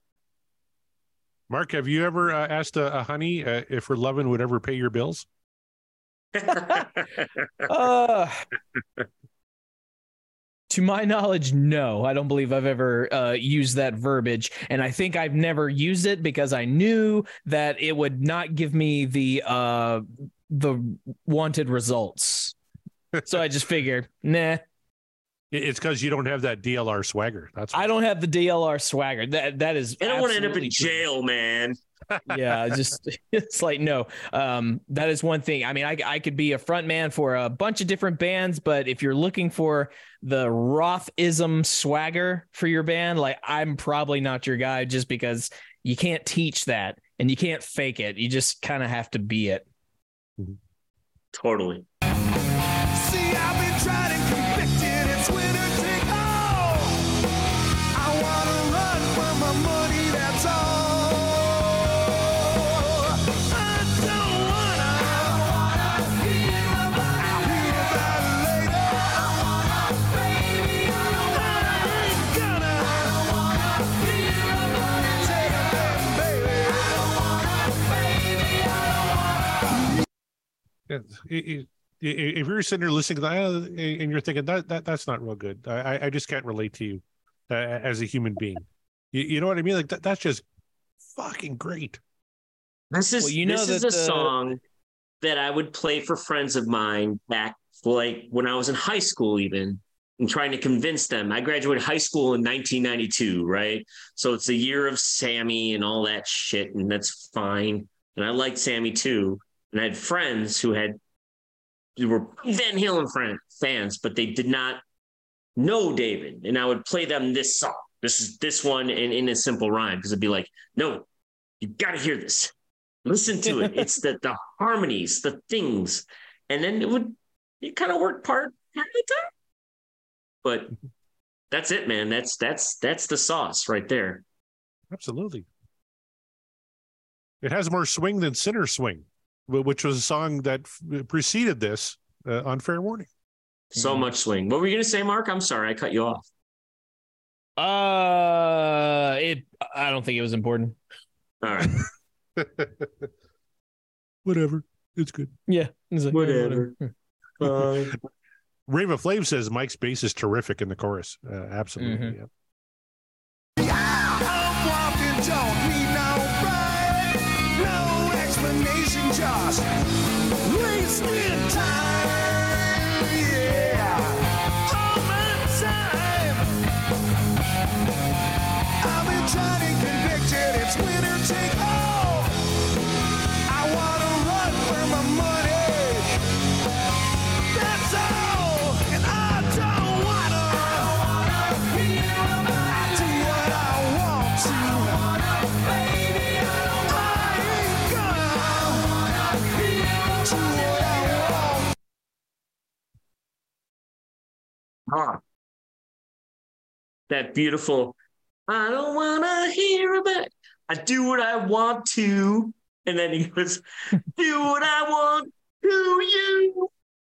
Mark, have you ever asked a honey if her lovin' would ever pay your bills? To my knowledge, no. I don't believe I've ever used that verbiage, and I think I've never used it because I knew that it would not give me the wanted results. So I just figured, nah. It's because you don't have that DLR swagger. That's I don't have the DLR swagger. That is. I don't want to end up in jail, man. Yeah, it's like, no. That is one thing. I mean, I could be a front man for a bunch of different bands, but if you're looking for the Rothism swagger for your band, like, I'm probably not your guy, just because you can't teach that and you can't fake it. You just kind of have to be it. Totally. See, I've been tried and convicted. It's winner take all. I wanna run for my money, that's all. I don't wanna hear about it later. I wanna, baby, I ain't gonna. I don't wanna hear about it. Take a back, baby. I don't wanna, baby, I don't wanna. If you're sitting there listening to that and you're thinking that's not real good, I just can't relate to you as a human being. You know what I mean? Like that's just fucking great. This is a song that I would play for friends of mine back, like when I was in high school, even, and trying to convince them. I graduated high school in 1992, right? So it's the year of Sammy and all that shit, and that's fine. And I liked Sammy too. And I had friends who were Van Halen fans, but they did not know David. And I would play them this song. This one in a simple rhyme, because it'd be like, no, you got to hear this. Listen to it. It's the harmonies, the things. And then it kind of worked part of the time. But that's it, man. That's the sauce right there. Absolutely. It has more swing than Sinner Swing, which was a song that preceded this on Fair Warning. So much swing. What were you going to say, Mark? I'm sorry, I cut you off. I don't think it was important. All right. Whatever. It's good. Yeah. It's like, whatever. Rava Flav says Mike's bass is terrific in the chorus. Absolutely. Mm-hmm. Yeah, I'm walking, don't need no ride, no explanation, just wasting time. Yeah, all my time. I've been trying to convicted, it's winner take all. I wanna run for my money, that's all. And I don't wanna hear about it. I do what I want to. I wanna, baby, I ain't gonna do what I want. That beautiful, I don't want to hear about it. I do what I want to. And then he goes, do what I want to you.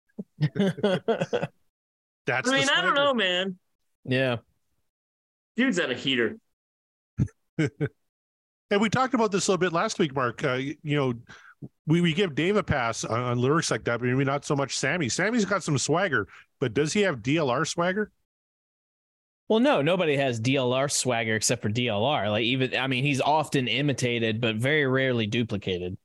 That's I mean, I don't know, man. Yeah. Dude's on a heater. And we talked about this a little bit last week, Mark. We give Dave a pass on lyrics like that, but maybe not so much Sammy. Sammy's got some swagger, but does he have DLR swagger? Well, no, nobody has DLR swagger except for DLR. Like he's often imitated, but very rarely duplicated.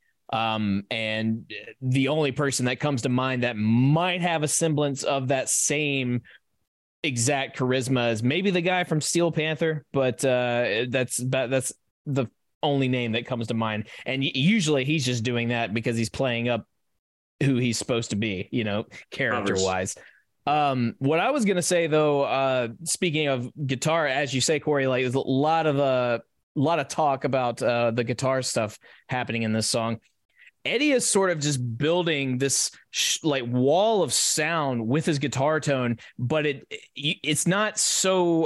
And the only person that comes to mind that might have a semblance of that same exact charisma is maybe the guy from Steel Panther, but that's the only name that comes to mind. And usually he's just doing that because he's playing up who he's supposed to be, character wise. What I was gonna say though, speaking of guitar, as you say, Corey, like there's a lot of talk about the guitar stuff happening in this song. Eddie is sort of just building this wall of sound with his guitar tone, but it's not so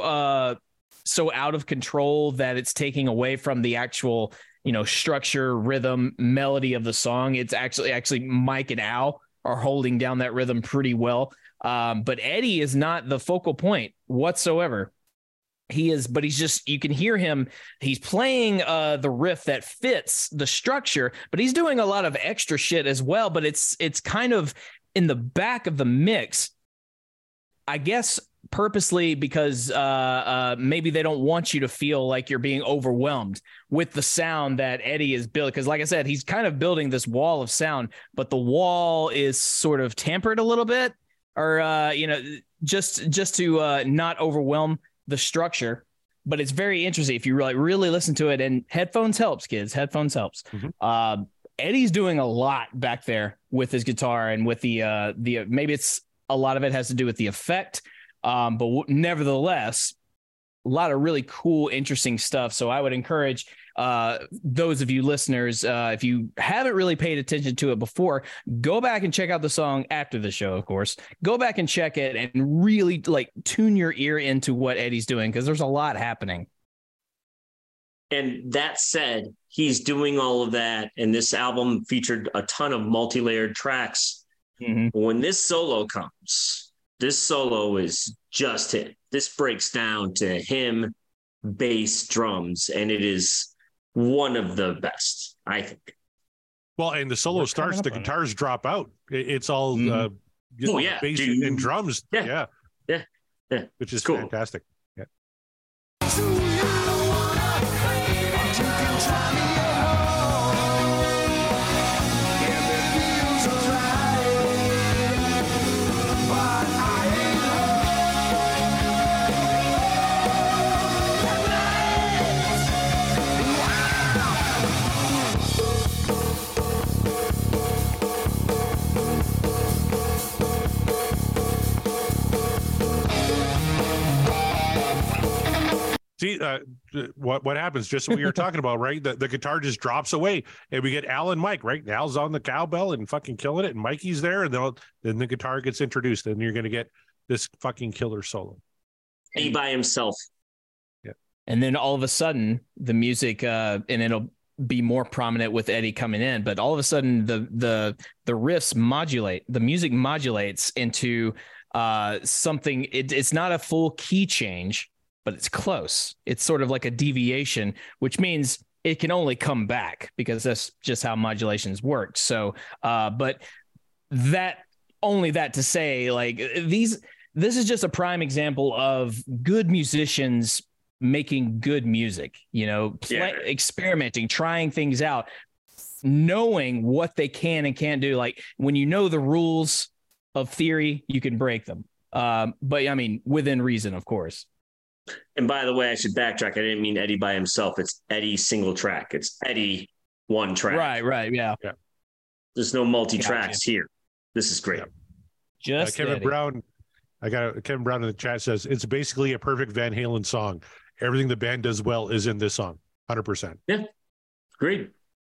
out of control that it's taking away from the actual structure, rhythm, melody of the song. It's actually Mike and Al are holding down that rhythm pretty well. But Eddie is not the focal point whatsoever. But he's just, you can hear him. He's playing the riff that fits the structure, but he's doing a lot of extra shit as well. But it's kind of in the back of the mix, I guess, purposely because maybe they don't want you to feel like you're being overwhelmed with the sound that Eddie is building. Because like I said, he's kind of building this wall of sound, but the wall is sort of tempered a little bit, or just to not overwhelm the structure. But it's very interesting if you really listen to it, and headphones helps, kids. Headphones helps. Mm-hmm. Eddie's doing a lot back there with his guitar and with the maybe it's a lot of it has to do with the effect. But nevertheless, a lot of really cool, interesting stuff. So I would encourage those of you listeners, if you haven't really paid attention to it before, go back and check out the song after the show, of course. Go back and check it and really tune your ear into what Eddie's doing, because there's a lot happening. And that said, he's doing all of that, and this album featured a ton of multi-layered tracks. Mm-hmm. When this solo comes, this solo is just hit. This breaks down to him, bass, drums, and it is one of the best, I think. Well, and the solo starts, the guitars drop out. It's all bass and drums. Yeah. Which is cool. Fantastic. Yeah. See, what happens, just what we were talking about, right? The guitar just drops away, and we get Al and Mike, right? Al's on the cowbell and fucking killing it, and Mikey's there, and then the guitar gets introduced, and you're going to get this fucking killer solo. He by himself. Yeah. And then all of a sudden, the music, and it'll be more prominent with Eddie coming in, but all of a sudden, the riffs modulate, the music modulates into something. It's not a full key change, but it's close. It's sort of like a deviation, which means it can only come back because that's just how modulations work. So, but that to say, this is just a prime example of good musicians making good music, experimenting, trying things out, knowing what they can and can't do. Like when you know the rules of theory, you can break them. But I mean, within reason, of course. And by the way, I should backtrack. I didn't mean Eddie by himself. It's Eddie single track. It's Eddie one track. Right. Yeah. There's no multi-tracks here. This is great. Yeah. Just Kevin Brown. Kevin Brown in the chat says it's basically a perfect Van Halen song. Everything the band does well is in this song. 100%. Yeah. Great.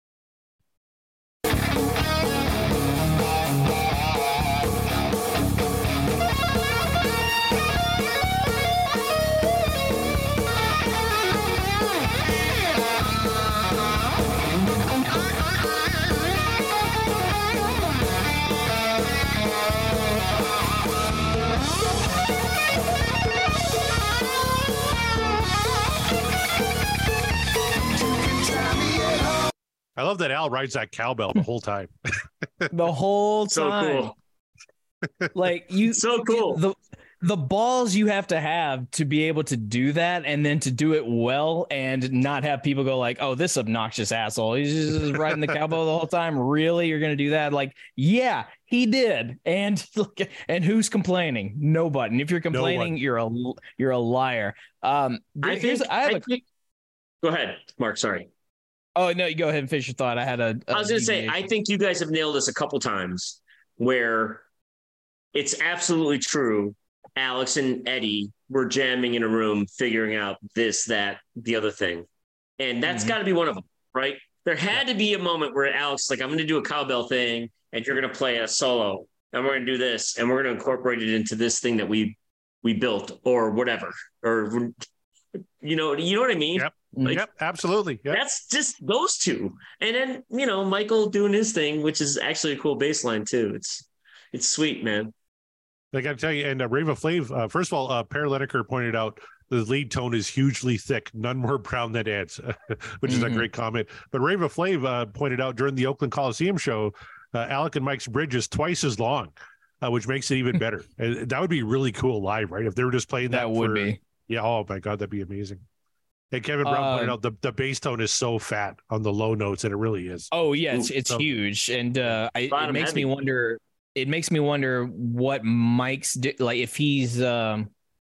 I love that Al rides that cowbell the whole time. The whole time. So cool. So cool. the balls you have to be able to do that, and then to do it well and not have people go like, oh, this obnoxious asshole, he's just riding the cowbell the whole time. Really? You're going to do that? Like, yeah, he did. And who's complaining? Nobody. And if you're complaining, you're a liar. Go ahead, Mark. Sorry. Oh, no, you go ahead and finish your thought. I was going to say, I think you guys have nailed this a couple times where it's absolutely true. Alex and Eddie were jamming in a room, figuring out this, that, the other thing. And that's got to be one of them, right? There had to be a moment where Alex, like, I'm going to do a cowbell thing and you're going to play a solo and we're going to do this and we're going to incorporate it into this thing that we built or whatever. Or, you know what I mean? Yep. Like, yep, absolutely. Yep. That's just those two. And then, Michael doing his thing, which is actually a cool bass line too. It's sweet, man. I got to tell you, and Rava Flav, first of all, Per Lineker pointed out the lead tone is hugely thick, none more brown than Ed's, which is a great comment. But Rava Flav pointed out during the Oakland Coliseum show, Alec and Mike's bridge is twice as long, which makes it even better. That would be really cool live, right? If they were just playing that. That would be. Yeah, oh my God, that'd be amazing. And Kevin Brown pointed out the bass tone is so fat on the low notes, and it really is. Oh, yeah, it's huge. And it makes me wonder. It makes me wonder what Mike's like, if he's did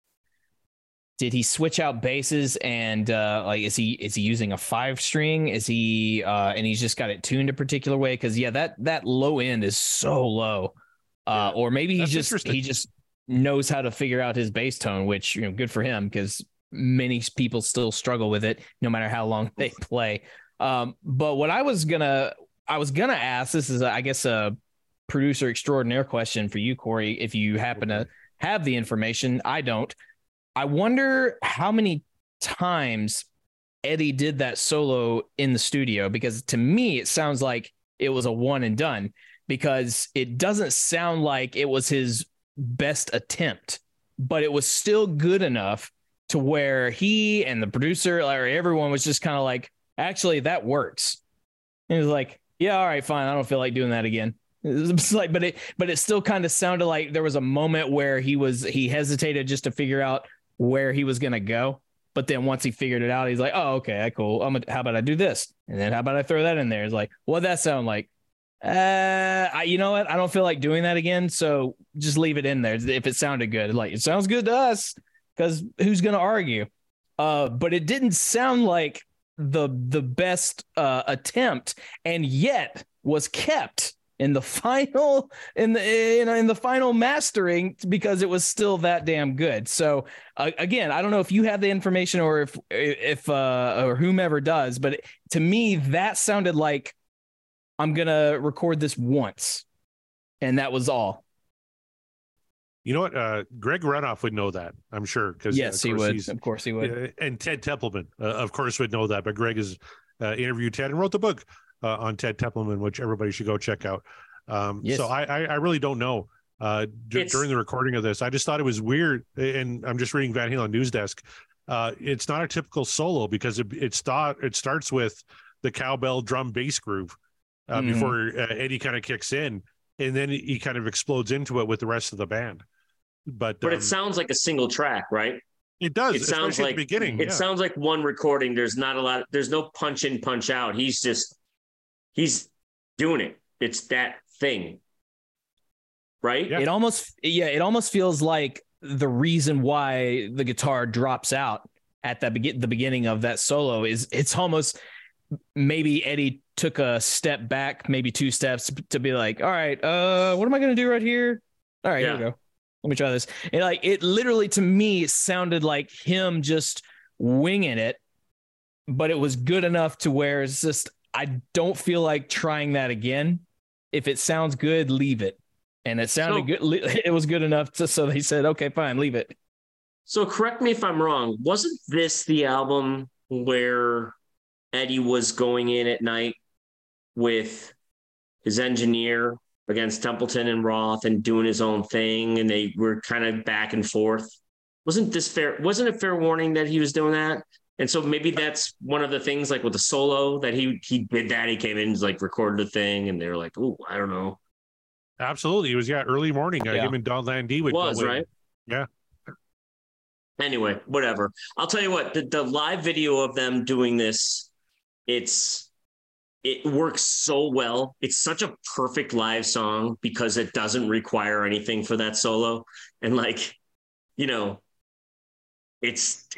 he switch out basses and like is he using a 5-string? Is he and he's just got it tuned a particular way? Because that low end is so low. Or maybe he just knows how to figure out his bass tone, which good for him, because many people still struggle with it no matter how long they play. But what I was gonna ask, this is I guess a producer extraordinaire question for you, Corey, if you happen to have the information. I don't. I wonder how many times Eddie did that solo in the studio, because to me it sounds like it was a one and done, because it doesn't sound like it was his best attempt, but it was still good enough to where he and the producer or everyone was just kind of like, actually that works. And he was like, yeah, all right, fine, I don't feel like doing that again. It's like, but it still kind of sounded like there was a moment where he hesitated just to figure out where he was going to go. But then once he figured it out, he's like, oh, okay, cool. How about I do this? And then how about I throw that in there? It's like, what'd that sound like? You know what? I don't feel like doing that again. So just leave it in there. If it sounded good, like it sounds good to us, because who's going to argue? But it didn't sound like the best attempt, and yet was kept in the final in the final mastering, because it was still that damn good. So again, I don't know if you have the information or if or whomever does, but to me that sounded like I'm gonna record this once and that was all. You know what? Greg Runoff would know that, I'm sure. Because yes, he would. Of course he would. And Ted Templeman, of course, would know that. But Greg has interviewed Ted and wrote the book on Ted Templeman, which everybody should go check out. Yes. So I really don't know. During the recording of this, I just thought it was weird. And I'm just reading Van Halen News Desk. It's not a typical solo, because it starts with the cowbell drum bass groove before Eddie kind of kicks in, and then he kind of explodes into it with the rest of the band. But it sounds like a single track, right? It does. It sounds like at the beginning. It sounds like one recording. There's not a lot. There's no punch in, punch out. He's doing it. It's that thing, right? Yeah. It almost feels like the reason why the guitar drops out at the beginning of that solo is it's almost maybe Eddie took a step back, maybe 2 steps to be like, all right, what am I going to do right here? All right, Here we go. Let me try this. And like, it literally, to me, sounded like him just winging it, but it was good enough to where it's just, I don't feel like trying that again. If it sounds good, leave it. And it sounded good. It was good enough so they said, okay, fine, leave it. So correct me if I'm wrong. Wasn't this the album where Eddie was going in at night with his engineer against Templeton and Roth and doing his own thing, and they were kind of back and forth? Wasn't it fair warning that he was doing that? And so maybe that's one of the things, like with the solo, that he did that. He came in, like, recorded the thing, and they were like, "Ooh, I don't know." Absolutely, it was early morning. Him and Don Landee would was right. Yeah, Anyway, whatever. I'll tell you what, the live video of them doing this, it works so well. It's such a perfect live song because it doesn't require anything for that solo. And like, you know, it's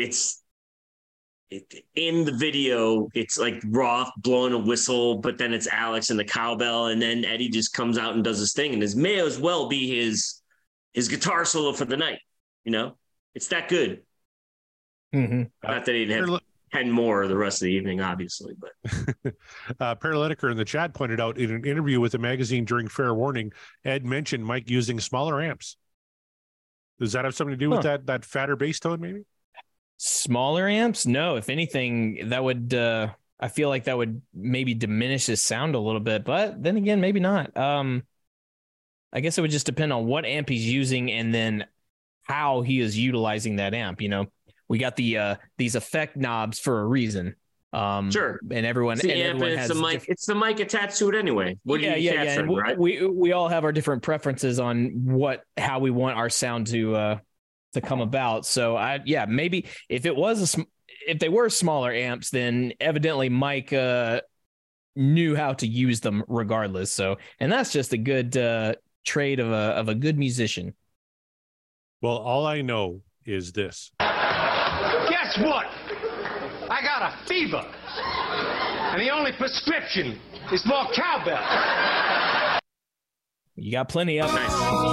in the video, it's like Roth blowing a whistle, but then it's Alex and the cowbell, and then Eddie just comes out and does his thing, and this may as well be his guitar solo for the night. You know, it's that good. Mm-hmm. Not that he didn't have 10 more the rest of the evening, obviously, but Paralyticer in the chat pointed out in an interview with the magazine during Fair Warning, Ed mentioned Mike using smaller amps. Does that have something to do with that fatter bass tone, maybe? Smaller amps? No, if anything, that would I feel like that would maybe diminish his sound a little bit, but then again, maybe not. I guess it would just depend on what amp he's using and then how he is utilizing that amp. You know, we got these effect knobs for a reason. Sure. And everyone has it's the mic attached to it anyway. What And right? we all have our different preferences on how we want our sound to come about. So maybe if they were smaller amps, then evidently Mike knew how to use them regardless. So, and that's just a good trait of a good musician. Well, all I know is this. Guess what? I got a fever. And the only prescription is more cowbell. You got plenty of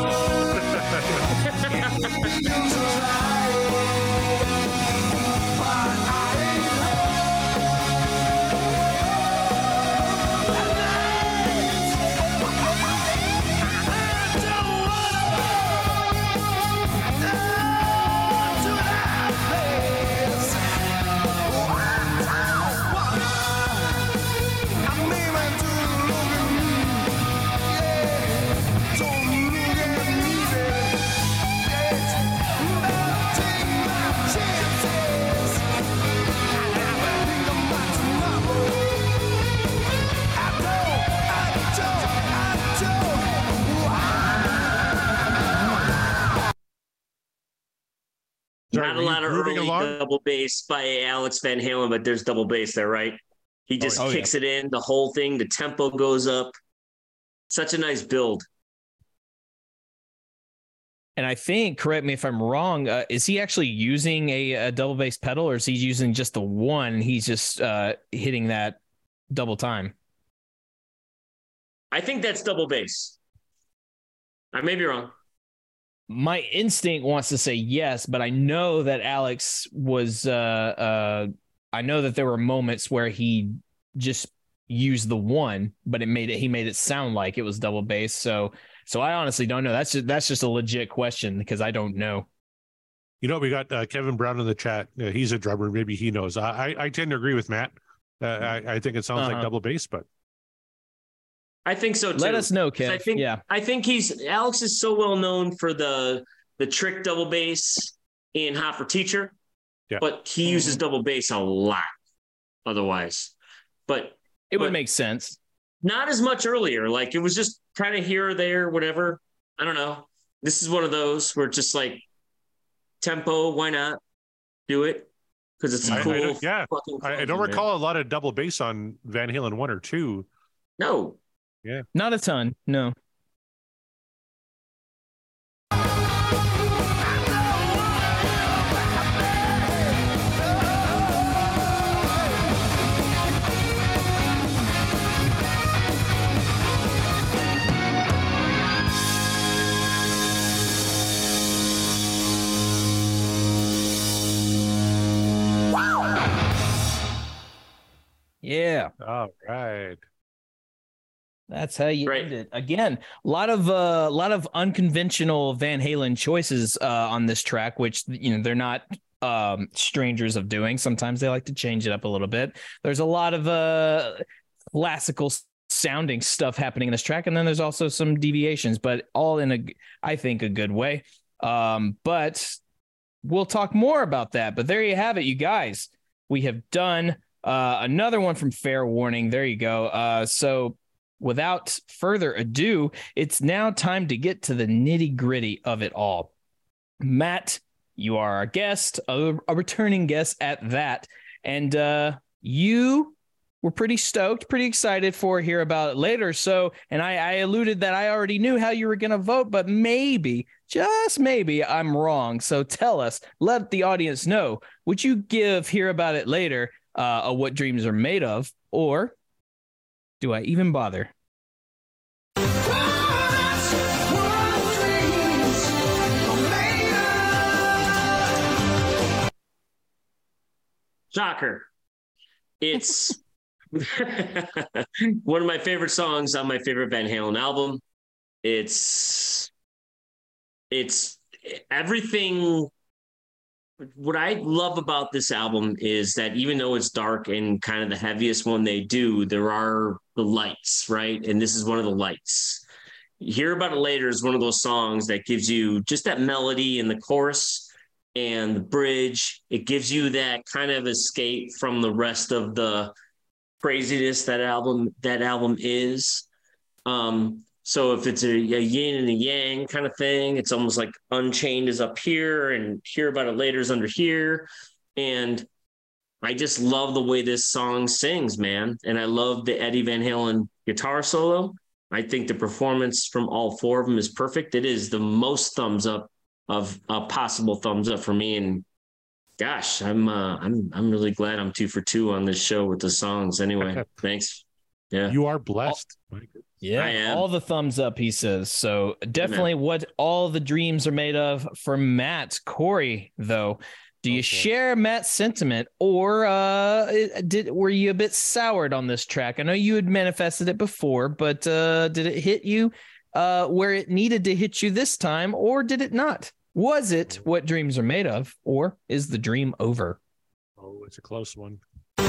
Not a lot of early double bass by Alex Van Halen, but there's double bass there, right? He just kicks it in, the whole thing, the tempo goes up. Such a nice build. And I think, correct me if I'm wrong, is he actually using a double bass pedal, or is he using just the one? He's just hitting that double time. I think that's double bass. I may be wrong. My instinct wants to say yes, but I know that Alex was, I know that there were moments where he just used the one, but he made it sound like it was double bass. So I honestly don't know. That's just a legit question because I don't know. You know, we got Kevin Brown in the chat. He's a drummer. Maybe he knows. I tend to agree with Matt. I think it sounds like double bass, but I think so too. Let us know, Kev. I think Alex is so well known for the trick double bass in Hot for Teacher, but he uses double bass a lot otherwise. But it would make sense. Not as much earlier. Like it was just kind of here or there, whatever. I don't know. This is one of those where it's just like tempo. Why not do it? Because it's cool. I don't recall a lot of double bass on Van Halen 1 or 2. No. Yeah. Not a ton. No. Yeah. All right. That's how you end it. Again, a lot of unconventional Van Halen choices on this track, which they're not strangers of doing. Sometimes they like to change it up a little bit. There's a lot of classical sounding stuff happening in this track, and then there's also some deviations, but all in I think a good way. But we'll talk more about that. But there you have it, you guys. We have done another one from Fair Warning. There you go. So without further ado, it's now time to get to the nitty gritty of it all. Matt, You are our guest, a returning guest at that. And you were pretty stoked, pretty excited for Hear About It Later. So, and I alluded that I already knew how you were going to vote, but maybe, just maybe, I'm wrong. So tell us, let the audience know, would you give Hear About It Later a What Dreams Are Made Of, or do I even bother? Shocker. It's one of my favorite songs on my favorite Van Halen album. It's everything. What I love about this album is that even though it's dark and kind of the heaviest one they do, there are the lights, right? And this is one of the lights. Hear About It Later is one of those songs that gives you just that melody in the chorus and the bridge. It gives you that kind of escape from the rest of the craziness that album is. So if it's a yin and a yang kind of thing, it's almost like Unchained is up here and Hear About It Later is under here. And I just love the way this song sings, man. And I love the Eddie Van Halen guitar solo. I think the performance from all four of them is perfect. It is the most thumbs up of a possible thumbs up for me. And gosh, I'm really glad I'm 2 for 2 on this show with the songs. Anyway, thanks. Yeah, you are blessed. Yeah, all the thumbs up, he says. So definitely what all the dreams are made of for Matt. Corey, though, do you share Matt's sentiment, or were you a bit soured on this track? I know you had manifested it before, but did it hit you where it needed to hit you this time, or did it not? Was it What Dreams Are Made Of, or is the dream over? Oh, it's a close one.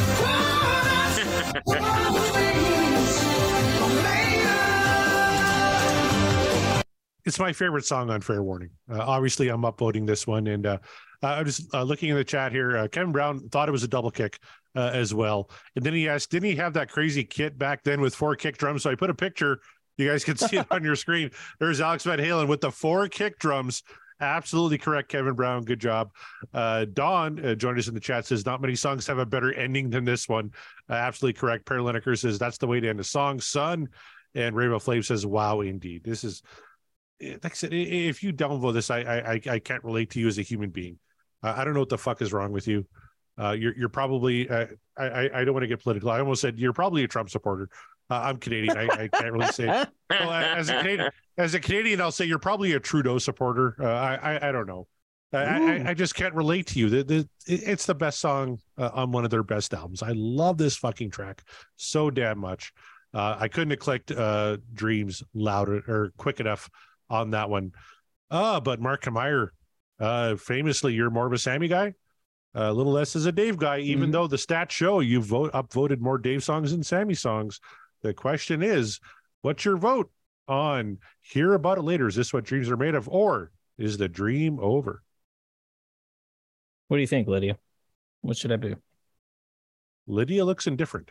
It's my favorite song on Fair Warning. Obviously, I'm upvoting this one, and I was looking in the chat here. Kevin Brown thought it was a double kick as well, and then he asked, "Didn't he have that crazy kit back then with 4 kick drums?" So I put a picture. You guys can see it on your screen. There's Alex Van Halen with the 4 kick drums. Absolutely correct, Kevin Brown. Good job. Dawn joined us in the chat, says not many songs have a better ending than this one. Absolutely correct. Per Lineker says that's the way to end a song. Sun and Rainbow Flame says, wow, indeed. This is, like I said, if you downvote this, I can't relate to you as a human being. I don't know what the fuck is wrong with you. You're probably, I don't want to get political. I almost said you're probably a Trump supporter. I'm Canadian. I can't really say. Well, as a Canadian, I'll say you're probably a Trudeau supporter. I don't know. I just can't relate to you. It's the best song on one of their best albums. I love this fucking track so damn much. I couldn't have clicked Dreams louder or quick enough on that one. But Mark Meyer, famously, you're more of a Sammy guy. A little less as a Dave guy, even though the stats show you upvoted more Dave songs than Sammy songs. The question is, what's your vote on Hear About It Later? Is this what dreams are made of, or is the dream over? What do you think, Lydia? What should I do? Lydia looks indifferent.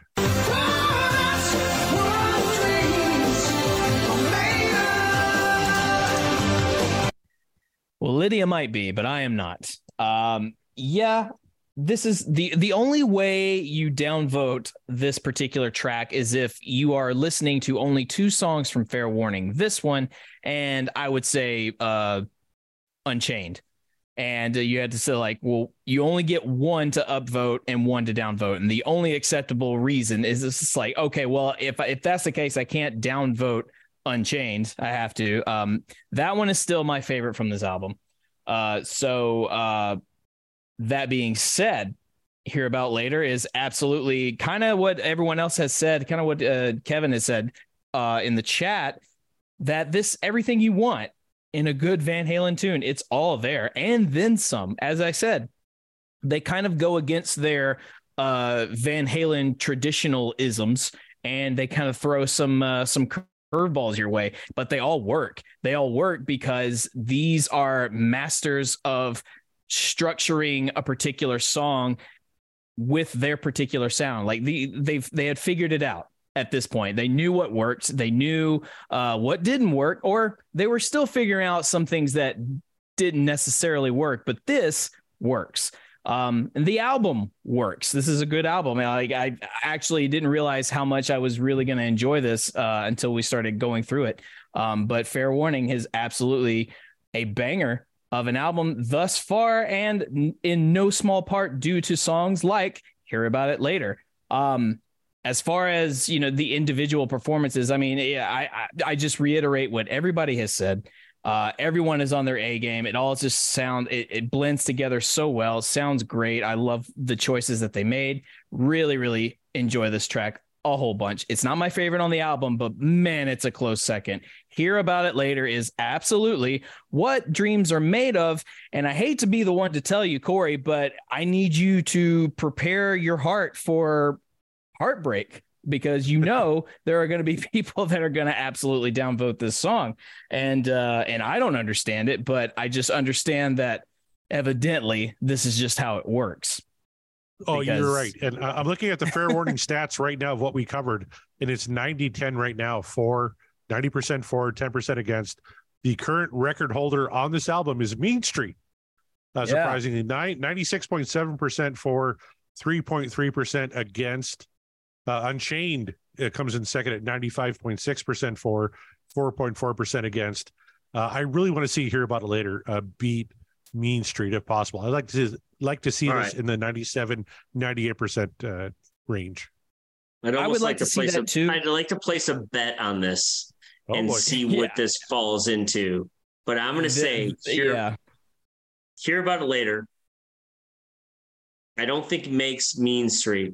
Well, Lydia might be, but I am not. Yeah, this is the only way you downvote this particular track is if you are listening to only 2 songs from Fair Warning. This one, and I would say Unchained. And you had to say, like, well, you only get 1 to upvote and 1 to downvote. And the only acceptable reason is it's just like, okay, well, if that's the case, I can't downvote Unchained. I have to. That one is still my favorite from this album. That being said, Hear About Later is absolutely kind of what everyone else has said, kind of what Kevin has said in the chat, that this everything you want in a good Van Halen tune, it's all there. And then some. As I said, they kind of go against their Van Halen traditional isms, and they kind of throw some curveballs your way, but they all work. They all work because these are masters of structuring a particular song with their particular sound. Like they had figured it out at this point. They knew what worked. They knew what didn't work, or they were still figuring out some things that didn't necessarily work, but this works. The album works. This is a good album. I actually didn't realize how much I was really going to enjoy this until we started going through it. But Fair Warning is absolutely a banger of an album thus far, and in no small part due to songs like Hear About It Later. As far as, the individual performances, I mean, I just reiterate what everybody has said. Everyone is on their A game. It all just it blends together so well. It sounds great. I love the choices that they made. Really, really enjoy this track a whole bunch. It's not my favorite on the album, but man, it's a close second. Hear About It Later is absolutely what dreams are made of. And I hate to be the one to tell you, Corey, but I need you to prepare your heart for heartbreak, because there are going to be people that are going to absolutely downvote this song. And I don't understand it, but I just understand that evidently this is just how it works. Oh, you're right. And I'm looking at the Fair Warning stats right now of what we covered, and it's 90-10 right now, for 90% for, 10% against. The current record holder on this album is Mean Street. Surprisingly, 96.7% for, 3.3% against. Unchained, it comes in second at 95.6% for, 4.4% against. I really want to see Hear About It Later beat Mean Street if possible. I'd like to see this in the 97-98% range. I would like to see that too. I'd like to place a bet on this and see what this falls into. But I'm going to say Hear About It Later. I don't think makes Mean Street.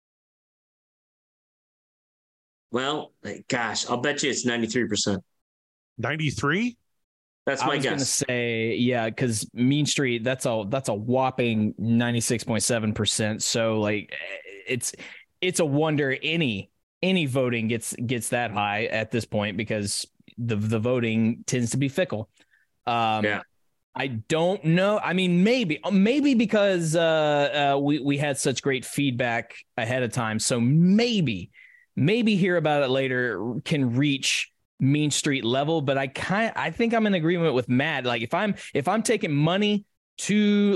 Well, gosh, I'll bet you it's 93%. 93? That's my guess. I was going to say, because Mean Street, that's a whopping 96.7%. So like, it's a wonder any voting gets that high at this point, because the voting tends to be fickle. I don't know. I mean, maybe because we had such great feedback ahead of time. So maybe Hear About It Later can reach Mean Street level, but I think I'm in agreement with Matt. Like if I'm taking money to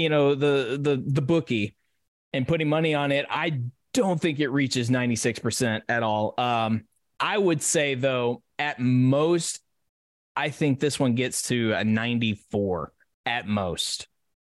the bookie and putting money on it, I don't think it reaches 96% at all. I would say though, at most, I think this one gets to a 94 at most.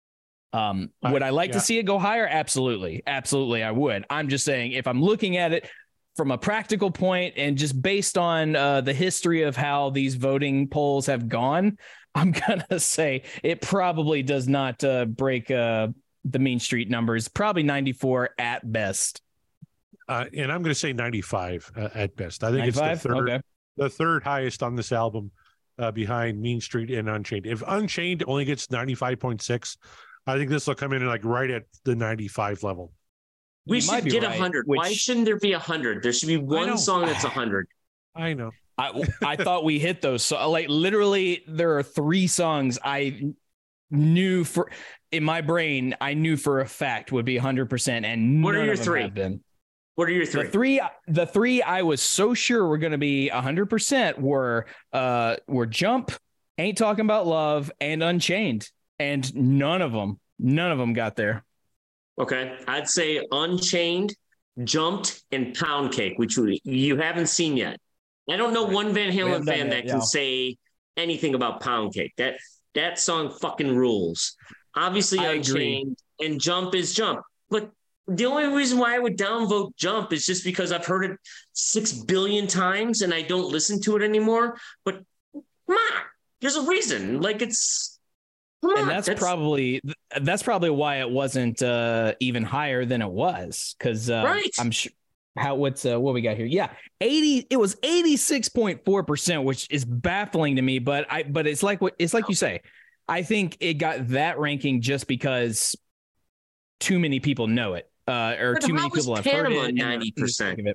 Would I like to see it go higher? Absolutely, I would. I'm just saying, if I'm looking at it from a practical point and just based on the history of how these voting polls have gone, I'm going to say it probably does not break the Mean Street numbers, probably 94 at best. And I'm going to say 95 at best. I think 95? It's the third highest on this album behind Mean Street and Unchained. If Unchained only gets 95.6, I think this will come in right at the 95 level. We should get 100. Why shouldn't there be 100? There should be one song that's 100. I know. I thought we hit those. So like literally there are 3 songs I knew in my brain, I knew for a fact would be 100%. And what are your 3? What are your 3? The 3 I was so sure were going to be 100% were Jump, Ain't Talking About Love, and Unchained. And none of them got there. Okay, I'd say Unchained, Jumped, and Pound Cake, which you haven't seen yet. I don't know one Van Halen fan that can say anything about Pound Cake. That song fucking rules. Obviously, Unchained and Jump is Jump. But the only reason why I would downvote Jump is just because I've heard it 6 billion times and I don't listen to it anymore. But come on, there's a reason. Like that's probably why it wasn't even higher than it was, because I'm sure what we got here. Yeah, 80. It was 86.4%, which is baffling to me. But it's like you say. I think it got that ranking just because too many people know it, or too many people have heard it. 90%.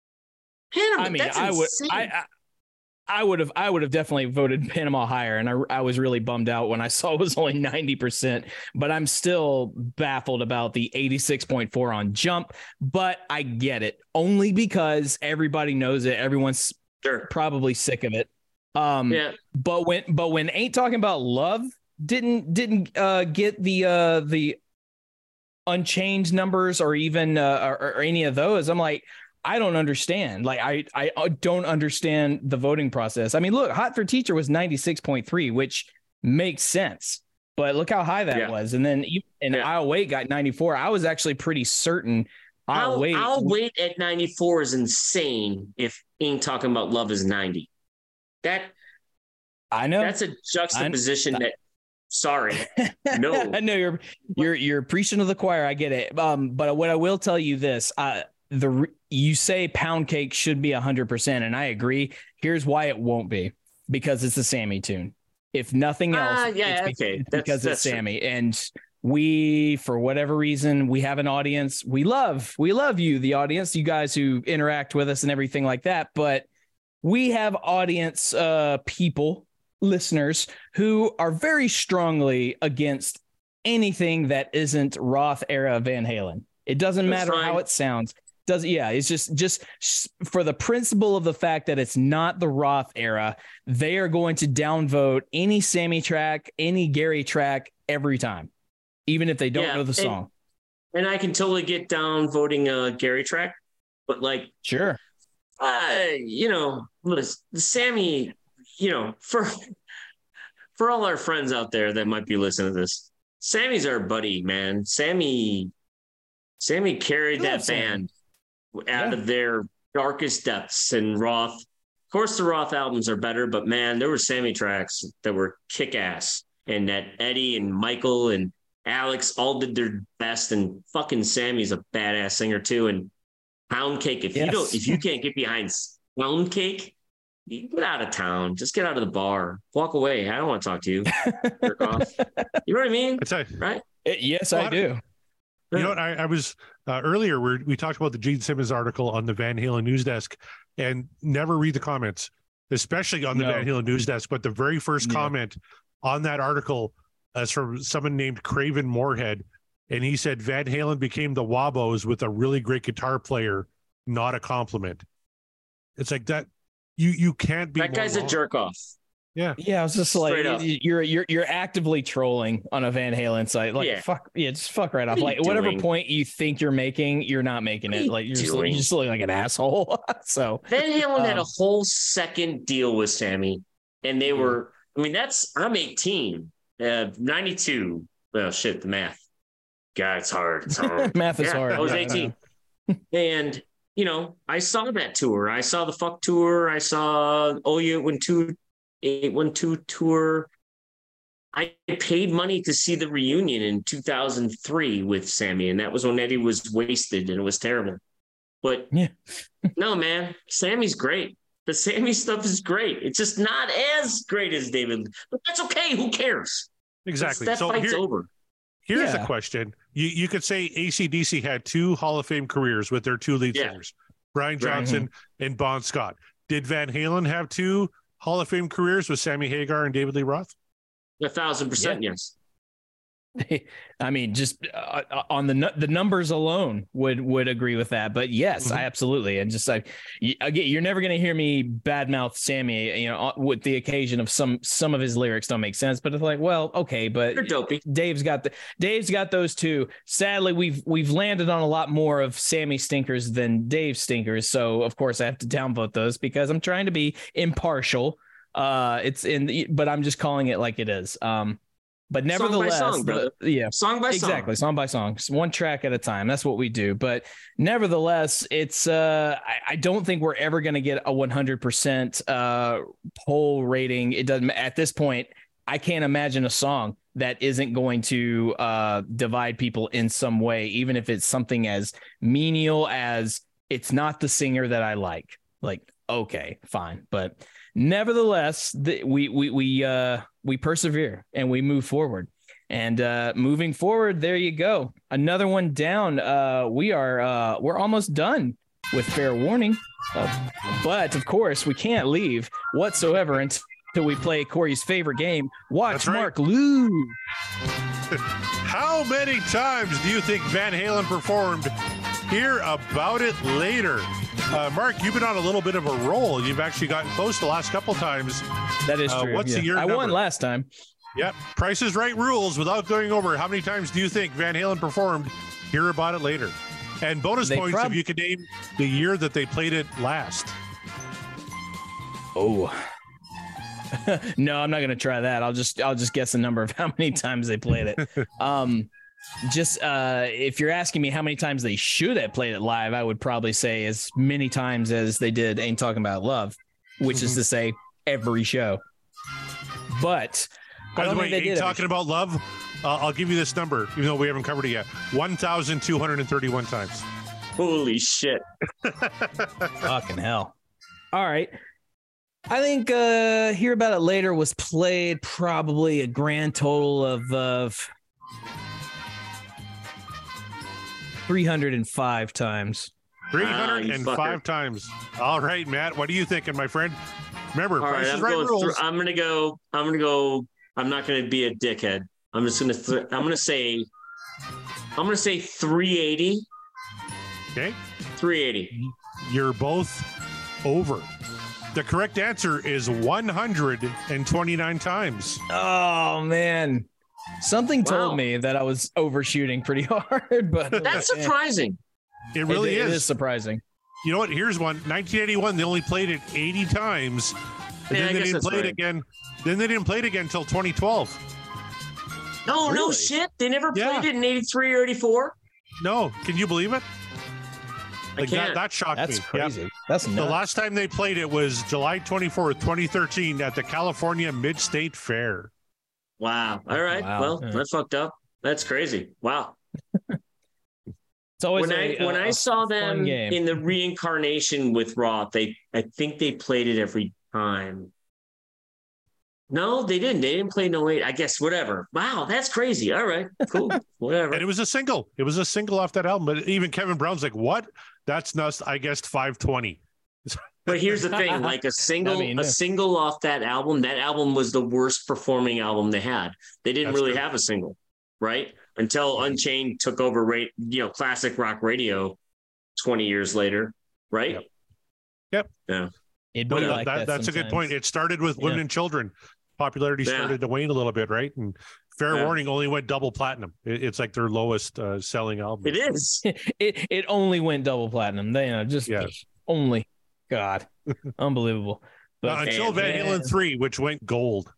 I mean, I would have definitely voted Panama higher, and I was really bummed out when I saw it was only 90%, but I'm still baffled about the 86.4 on Jump, but I get it only because everybody knows it. Everyone's probably sick of it. But when Ain't Talking About Love didn't get the Unchained numbers or even or any of those. I'm like, I don't understand. Like, I don't understand the voting process. I mean, look, Hot for Teacher was 96.3, which makes sense. But look how high that was. And then I'll Wait got 94. I was actually pretty certain I'll Wait at 94 is insane if Ain't Talking About Love is 90. I know. That's a juxtaposition that, sorry. No. I know you're preaching to the choir. I get it. But what I will tell you this, you say Pound Cake should be 100%, and I agree. Here's why it won't be, because it's a Sammy tune. If nothing else, it's because it's Sammy. True. And we, for whatever reason, we have an audience. We love you, the audience, you guys who interact with us and everything like that. But we have audience people, listeners, who are very strongly against anything that isn't Roth era Van Halen. It doesn't matter how it sounds. It's just for the principle of the fact that it's not the Roth era, they are going to downvote any Sammy track, any Gary track every time, even if they don't know the song. And I can totally get down voting a Gary track, but like, sure. The Sammy, for all our friends out there that might be listening to this, Sammy's our buddy, man. Sammy carried that band out of their darkest depths. And Roth, of course, the Roth albums are better, but man, there were Sammy tracks that were kick-ass, and that Eddie and Michael and Alex all did their best, and fucking Sammy's a badass singer too. And Pound Cake, if you can't get behind Pound Cake, you get out of town. Just get out of the bar. Walk away. I don't want to talk to you. Jerk off. You know what I mean? Right? Yes, I do. You know what? I was earlier, we talked about the Gene Simmons article on the Van Halen news desk, and never read the comments, especially on the Van Halen news desk. But the very first comment on that article is from someone named Craven Moorhead. And he said, Van Halen became the Wabos with a really great guitar player, not a compliment. It's like that. You can't be. That guy's a jerk off. Yeah. Yeah. I was just like, you're actively trolling on a Van Halen site. Like, just fuck right off. Like, whatever point you think you're making, you're not making it. Like, you're just looking like an asshole. So Van Halen had a whole second deal with Sammy, and they were, I'm 18, 92. Well, shit, the math. God, it's hard. It's hard. Math is hard. I was 18. And, I saw that tour. I saw the Fuck tour. I saw 812 tour. I paid money to see the reunion in 2003 with Sammy, and that was when Eddie was wasted, and it was terrible. But no, man, Sammy's great. The Sammy stuff is great. It's just not as great as David, but that's okay. Who cares? Exactly. That fight's over. Here's a question. You could say AC/DC had 2 Hall of Fame careers with their 2 lead singers, Brian Johnson and Bon Scott. Did Van Halen have 2 Hall of Fame careers with Sammy Hagar and David Lee Roth? 1,000%, yes. I mean, just on the numbers alone would agree with that. But yes, I absolutely. And just like, you're never going to hear me badmouth Sammy, with the occasion of some of his lyrics don't make sense. But it's like, well, okay, but you're dopey. Dave's got those 2. Sadly, we've landed on a lot more of Sammy stinkers than Dave stinkers. So of course I have to downvote those because I'm trying to be impartial. But I'm just calling it like it is. But nevertheless, song by song, song by song. Exactly, song by song, one track at a time. That's what we do. But nevertheless, it's I don't think we're ever going to get a 100% poll rating. It doesn't at this point. I can't imagine a song that isn't going to divide people in some way, even if it's something as menial as it's not the singer that I like. Like, okay, fine, but nevertheless, we persevere and we move forward. And moving forward, there you go. Another one down. We're almost done with Fair Warning. But of course, we can't leave whatsoever until we play Corey's favorite game. Watch Mark lose. How many times do you think Van Halen performed? Hear about it later. Mark, you've been on a little bit of a roll. You've actually gotten close the last couple times. That is true. What's the year I number? won last time. Yep. Price is Right rules. Without going over, how many times do you think Van Halen performed? Hear about it later. And bonus points if you could name the year that they played it last. Oh. No, I'm not going to try that. I'll just guess the number of how many times they played it. If you're asking me how many times they should have played it live, I would probably say as many times as they did Ain't Talking About Love, which is to say every show. But by the way, Ain't Talking About Love, I'll give you this number, even though we haven't covered it yet. 1,231 times. Holy shit. Fucking hell. All right. I think Hear About It Later was played probably a grand total of 305 times. 305 times. All right, Matt, what are you thinking, my friend? Remember, all right, I'm not going to be a dickhead. I'm just going to I'm going to say 380. Okay. 380. You're both over. The correct answer is 129 times. Oh, man. Something told me that I was overshooting pretty hard, but that's surprising. It really is. It is surprising. You know what? Here's one. 1981, they only played it 80 times. And then they didn't play it again. Then they didn't play it again until 2012. No, really? No shit. They never played it in 83 or 84? No. Can you believe it? Like that shocked me. That's crazy. Yep. That's nuts. The last time they played it was July 24th, 2013 at the California Mid-State Fair. Wow. All right. Wow. Well, that's fucked up. That's crazy. Wow. It's always when I saw them in the reincarnation with Roth, I think they played it every time. No, they didn't. They didn't play No 8. I guess whatever. Wow, that's crazy. All right, cool, whatever. And it was a single. It was a single off that album. But even Kevin Brown's like, "What? That's nuts." I guessed 520. But here's the thing: like a single off that album. That album was the worst performing album they had. They didn't really have a single, right? Until Unchained took over, classic rock radio 20 years later, right? Yep. Yeah. That's a good point. It started with Women and Children. Popularity started to wane a little bit, right? And Fair Warning only went double platinum. It's like their lowest selling album. It is. It only went double platinum. They only. God, unbelievable. But until Van Halen 3, which went gold,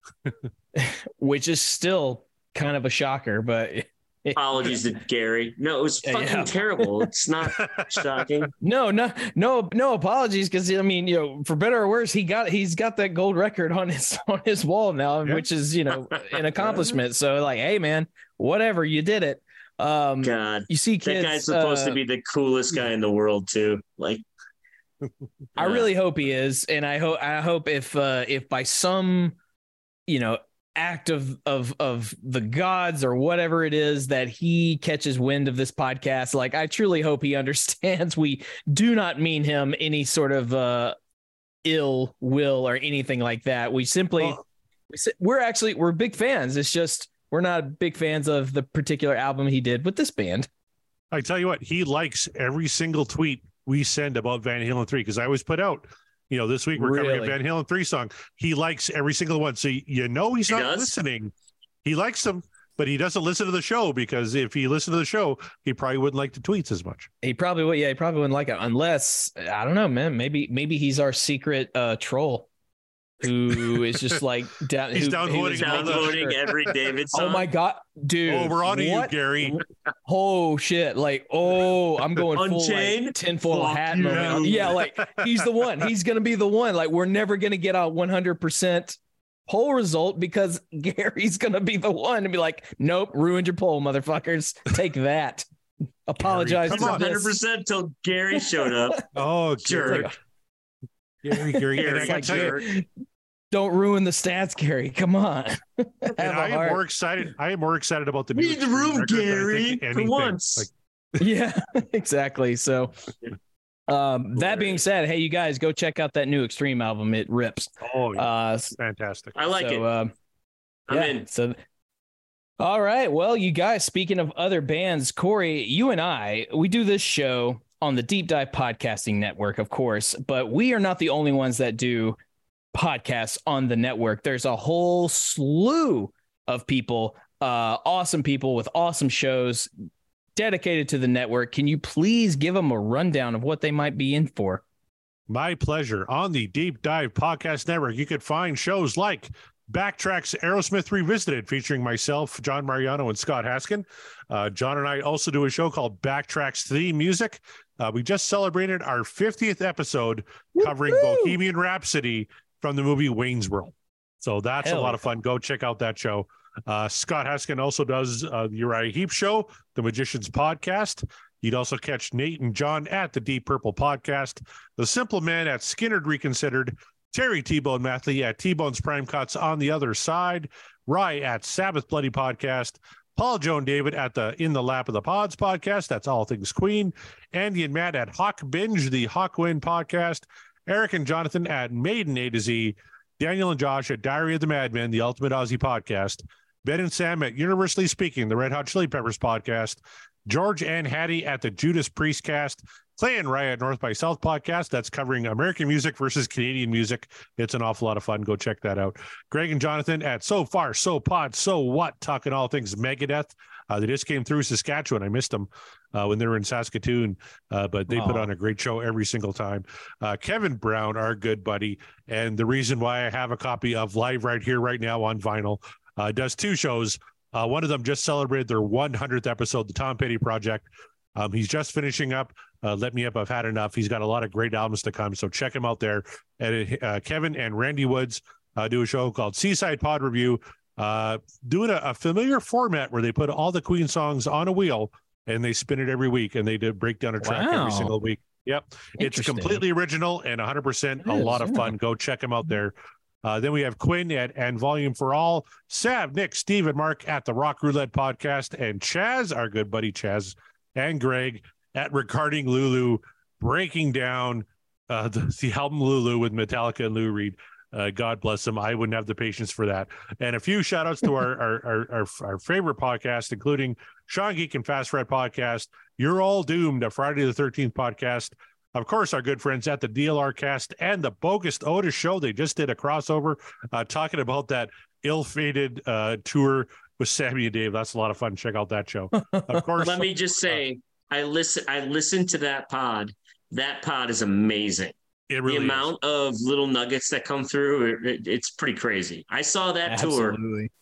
which is still kind of a shocker, but apologies to Gary. No, it was fucking terrible. It's not shocking. No apologies, because I mean, for better or worse, he's got that gold record on his wall now, which is an accomplishment. So like, hey man, whatever, you did it. God, you see, kids, that guy's supposed to be the coolest guy in the world too. Like, I really hope he is, and I hope if by some act of the gods or whatever it is that he catches wind of this podcast, like I truly hope he understands we do not mean him any sort of ill will or anything like that. We simply we're big fans. It's just we're not big fans of the particular album he did with this band. I tell you what, he likes every single tweet we send about Van Halen 3, because I always put out, this week we're covering a Van Halen 3 song. He likes every single one. So he's not listening. He likes them, but he doesn't listen to the show, because if he listened to the show, he probably wouldn't like the tweets as much. He probably would. Yeah, he probably wouldn't like it, unless, I don't know, man, maybe he's our secret troll who is just like downvoting every David song. Oh my God, dude. Oh, we're on to you, Gary. Oh shit. Like, I'm going full like, tinfoil hat moment. Yeah, like he's the one. He's gonna be the one. Like, we're never gonna get a 100% poll result, because Gary's gonna be the one to be like, nope, ruined your poll, motherfuckers. Take that. Apologize. Come on, 100% till Gary showed up. Oh, jerk. Gary. And I can tell you, don't ruin the stats, Gary. Come on. And I am more excited. About the read the room, Gary, for once. Yeah, exactly. So, that being said, hey, you guys, go check out that new Extreme album. It rips. Oh, yeah. Fantastic. I like it. I'm in. So, all right. Well, you guys, speaking of other bands, Corey, you and we do this show on the Deep Dive Podcasting Network, of course, but we are not the only ones that do podcasts on the network. There's a whole slew of people, awesome people with awesome shows dedicated to the network. Can you please give them a rundown of what they might be in for? My pleasure. On the Deep Dive Podcast Network, you could find shows like Backtracks Aerosmith Revisited, featuring myself, John Mariano, and Scott Haskin. John and I also do a show called Backtracks Theme Music. We just celebrated our 50th episode covering Bohemian Rhapsody from the movie Wayne's World. So that's a lot of fun. Go check out that show. Scott Haskin also does the Uriah Heep Show, the Magicians Podcast. You'd also catch Nate and John at the Deep Purple Podcast, The Simple Man at Skinnerd Reconsidered, Terry T-Bone Mathley at T-Bone's Prime Cuts on the Other Side, Rye at Sabbath Bloody Podcast, Paul Joan David at the In the Lap of the Pods Podcast, that's All Things Queen, Andy and Matt at Hawk Binge, the Hawkwind Podcast, Eric and Jonathan at Maiden A to Z, Daniel and Josh at Diary of the Madmen, the Ultimate Aussie Podcast, Ben and Sam at Universally Speaking, the Red Hot Chili Peppers Podcast, George and Hattie at the Judas Priest Cast, Clay and Rye at North by South Podcast. That's covering American music versus Canadian music. It's an awful lot of fun. Go check that out. Greg and Jonathan at So Far, So Pod, So What, talking all things Megadeth. They just came through Saskatchewan. I missed them when they were in Saskatoon, but they put on a great show every single time. Kevin Brown, our good buddy, and the reason why I have a copy of Live Right Here, Right Now on vinyl, does two shows. One of them just celebrated their 100th episode, the Tom Petty Project. He's just finishing up Let Me Up, I've Had Enough. He's got a lot of great albums to come, so check him out there. And Kevin and Randy Woods do a show called Seaside Pod Review, doing a familiar format where they put all the Queen songs on a wheel and they spin it every week, and they break down a track every single week. Yep. It's completely original and 100% a lot of fun. Go check him out there. Then we have Quinn and Volume for All, Sav, Nick, Steve, and Mark at the Rock Roulette Podcast, and Chaz, our good buddy Chaz, and Greg at Regarding Lulu, breaking down the album Lulu with Metallica and Lou Reed. God bless them. I wouldn't have the patience for that. And a few shout outs to our favorite podcast, including Sean Geek and Fast Fred Podcast, You're All Doomed, a Friday the 13th podcast. Of course, our good friends at the DLR Cast and the Bogus Otis Show. They just did a crossover talking about that ill-fated tour with Sammy and Dave. That's a lot of fun. Check out that show. Of course. Let me just say, I listened to that pod. That pod is amazing. It really the amount of little nuggets that come through, it's pretty crazy. I saw that tour,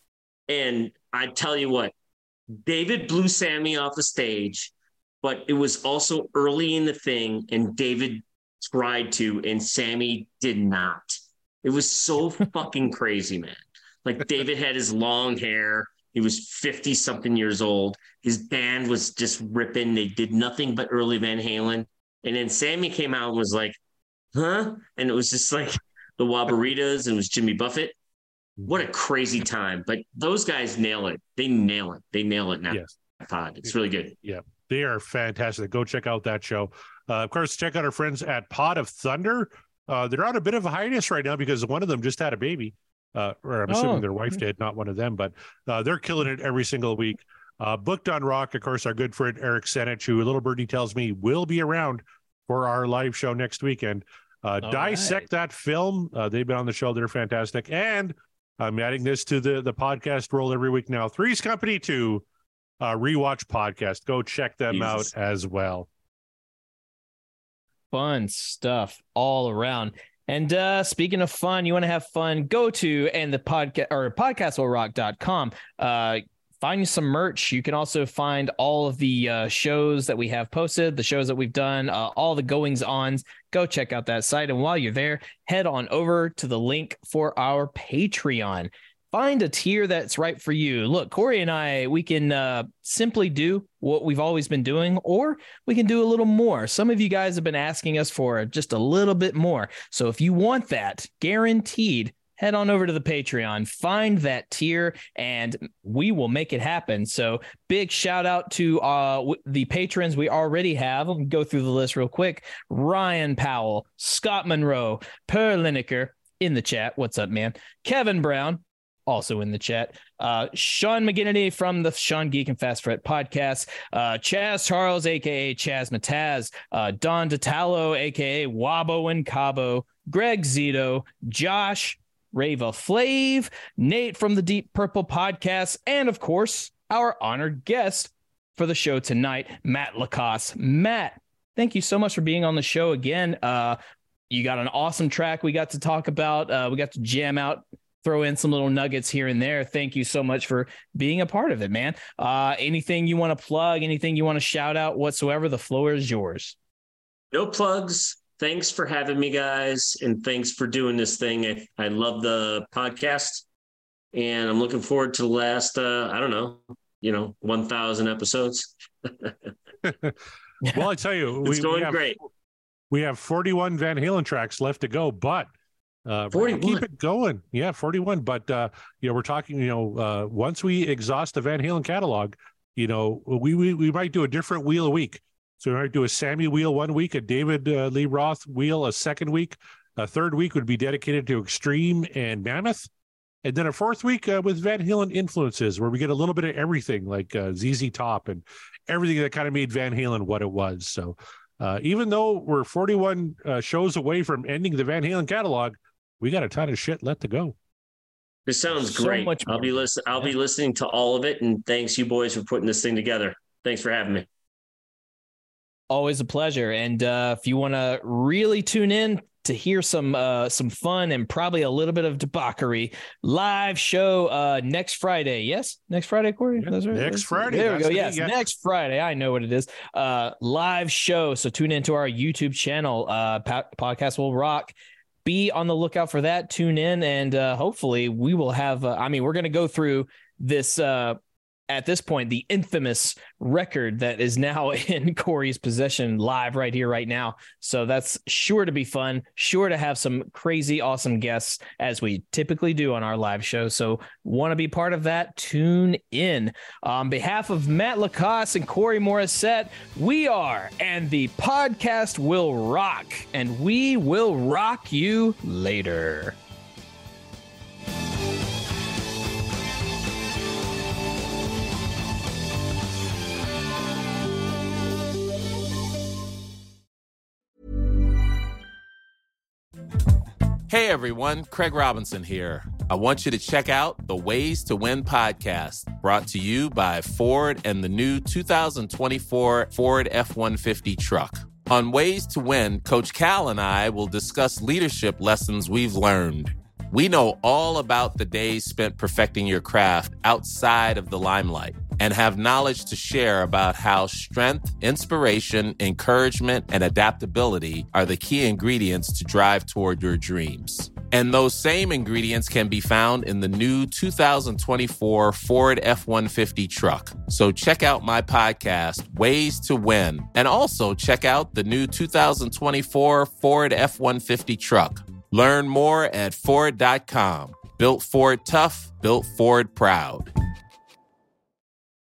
and I tell you what, David blew Sammy off the stage, but it was also early in the thing, and David tried to, and Sammy did not. It was so fucking crazy, man. Like, David had his long hair. He was 50-something years old. His band was just ripping. They did nothing but early Van Halen. And then Sammy came out and was like, huh? And it was just like the Wabaritas, and it was Jimmy Buffett. What a crazy time. But those guys nail it. They nail it. They nail it now. Yes. Pod. It's really good. Yeah. They are fantastic. Go check out that show. Of course, check out our friends at Pod of Thunder. They're on a bit of a hiatus right now because one of them just had a baby. Or I'm assuming their wife did, not one of them, but they're killing it every single week. Booked on Rock, of course, our good friend Eric Senich, who Little Birdie tells me will be around for our live show next weekend. Dissect That Film. They've been on the show. They're fantastic. And I'm adding this to the podcast roll every week now. Three's Company 2 Rewatch Podcast. Go check them out as well. Fun stuff all around. And speaking of fun, you want to have fun, go to podcastwillrock.com. Find you some merch. You can also find all of the shows that we have posted, the shows that we've done, all the goings-ons. Go check out that site. And while you're there, head on over to the link for our Patreon. Find a tier that's right for you. Look, Corey and I, we can simply do what we've always been doing, or we can do a little more. Some of you guys have been asking us for just a little bit more. So if you want that, guaranteed, head on over to the Patreon, find that tier, and we will make it happen. So big shout out to the patrons we already have. Let me go through the list real quick. Ryan Powell, Scott Monroe, Per Lineker in the chat. What's up, man? Kevin Brown, also in the chat. Sean McGinnity from the Sean Geek and Fast Fret podcast. Chaz Charles, a.k.a. Chaz Mataz. Don DeTallo, a.k.a. Wabo and Cabo. Greg Zito, Josh, Rava Flav, Nate from the Deep Purple Podcast, and of course, our honored guest for the show tonight, Matt Lacoste. Matt, thank you so much for being on the show again. You got an awesome track we got to talk about. We got to jam out, throw in some little nuggets here and there. Thank you so much for being a part of it, man. Anything you want to plug, anything you want to shout out whatsoever, the floor is yours. No plugs. Thanks for having me, guys. And thanks for doing this thing. I love the podcast. And I'm looking forward to the last, 1,000 episodes. Well, I tell you, it's going great. We have 41 Van Halen tracks left to go, but 41. Keep it going. Yeah, 41. But we're talking, once we exhaust the Van Halen catalog, we might do a different wheel a week. So we might do a Sammy wheel one week, a David Lee Roth wheel a second week. A third week would be dedicated to Extreme and Mammoth. And then a fourth week with Van Halen influences, where we get a little bit of everything, like ZZ Top and everything that kind of made Van Halen what it was. So even though we're 41 shows away from ending the Van Halen catalog, we got a ton of shit left to go. This sounds great. I'll be listening to all of it, and thanks you boys for putting this thing together. Thanks for having me. Always a pleasure. And if you want to really tune in to hear some fun and probably a little bit of debauchery, live show next Friday. Yes, next Friday, Corey. Yeah, that's right. Next Friday. There we go. Yes, next Friday. I know what it is. Live show. So tune into our YouTube channel. Podcast Will Rock. Be on the lookout for that. Tune in, and hopefully we will have. We're going to go through this. At this point, the infamous record that is now in Corey's possession live right here, right now. So that's sure to be fun, sure to have some crazy, awesome guests, as we typically do on our live show. So want to be part of that? Tune in. On behalf of Matt Lacoste and Corey Morissette, we are, and the podcast will rock, and we will rock you later. Hey everyone, Craig Robinson here. I want you to check out the Ways to Win podcast, brought to you by Ford and the new 2024 Ford F-150 truck. On Ways to Win, Coach Cal and I will discuss leadership lessons we've learned. We know all about the days spent perfecting your craft outside of the limelight, and have knowledge to share about how strength, inspiration, encouragement, and adaptability are the key ingredients to drive toward your dreams. And those same ingredients can be found in the new 2024 Ford F-150 truck. So check out my podcast, Ways to Win, and also check out the new 2024 Ford F-150 truck. Learn more at Ford.com. Built Ford tough, built Ford proud.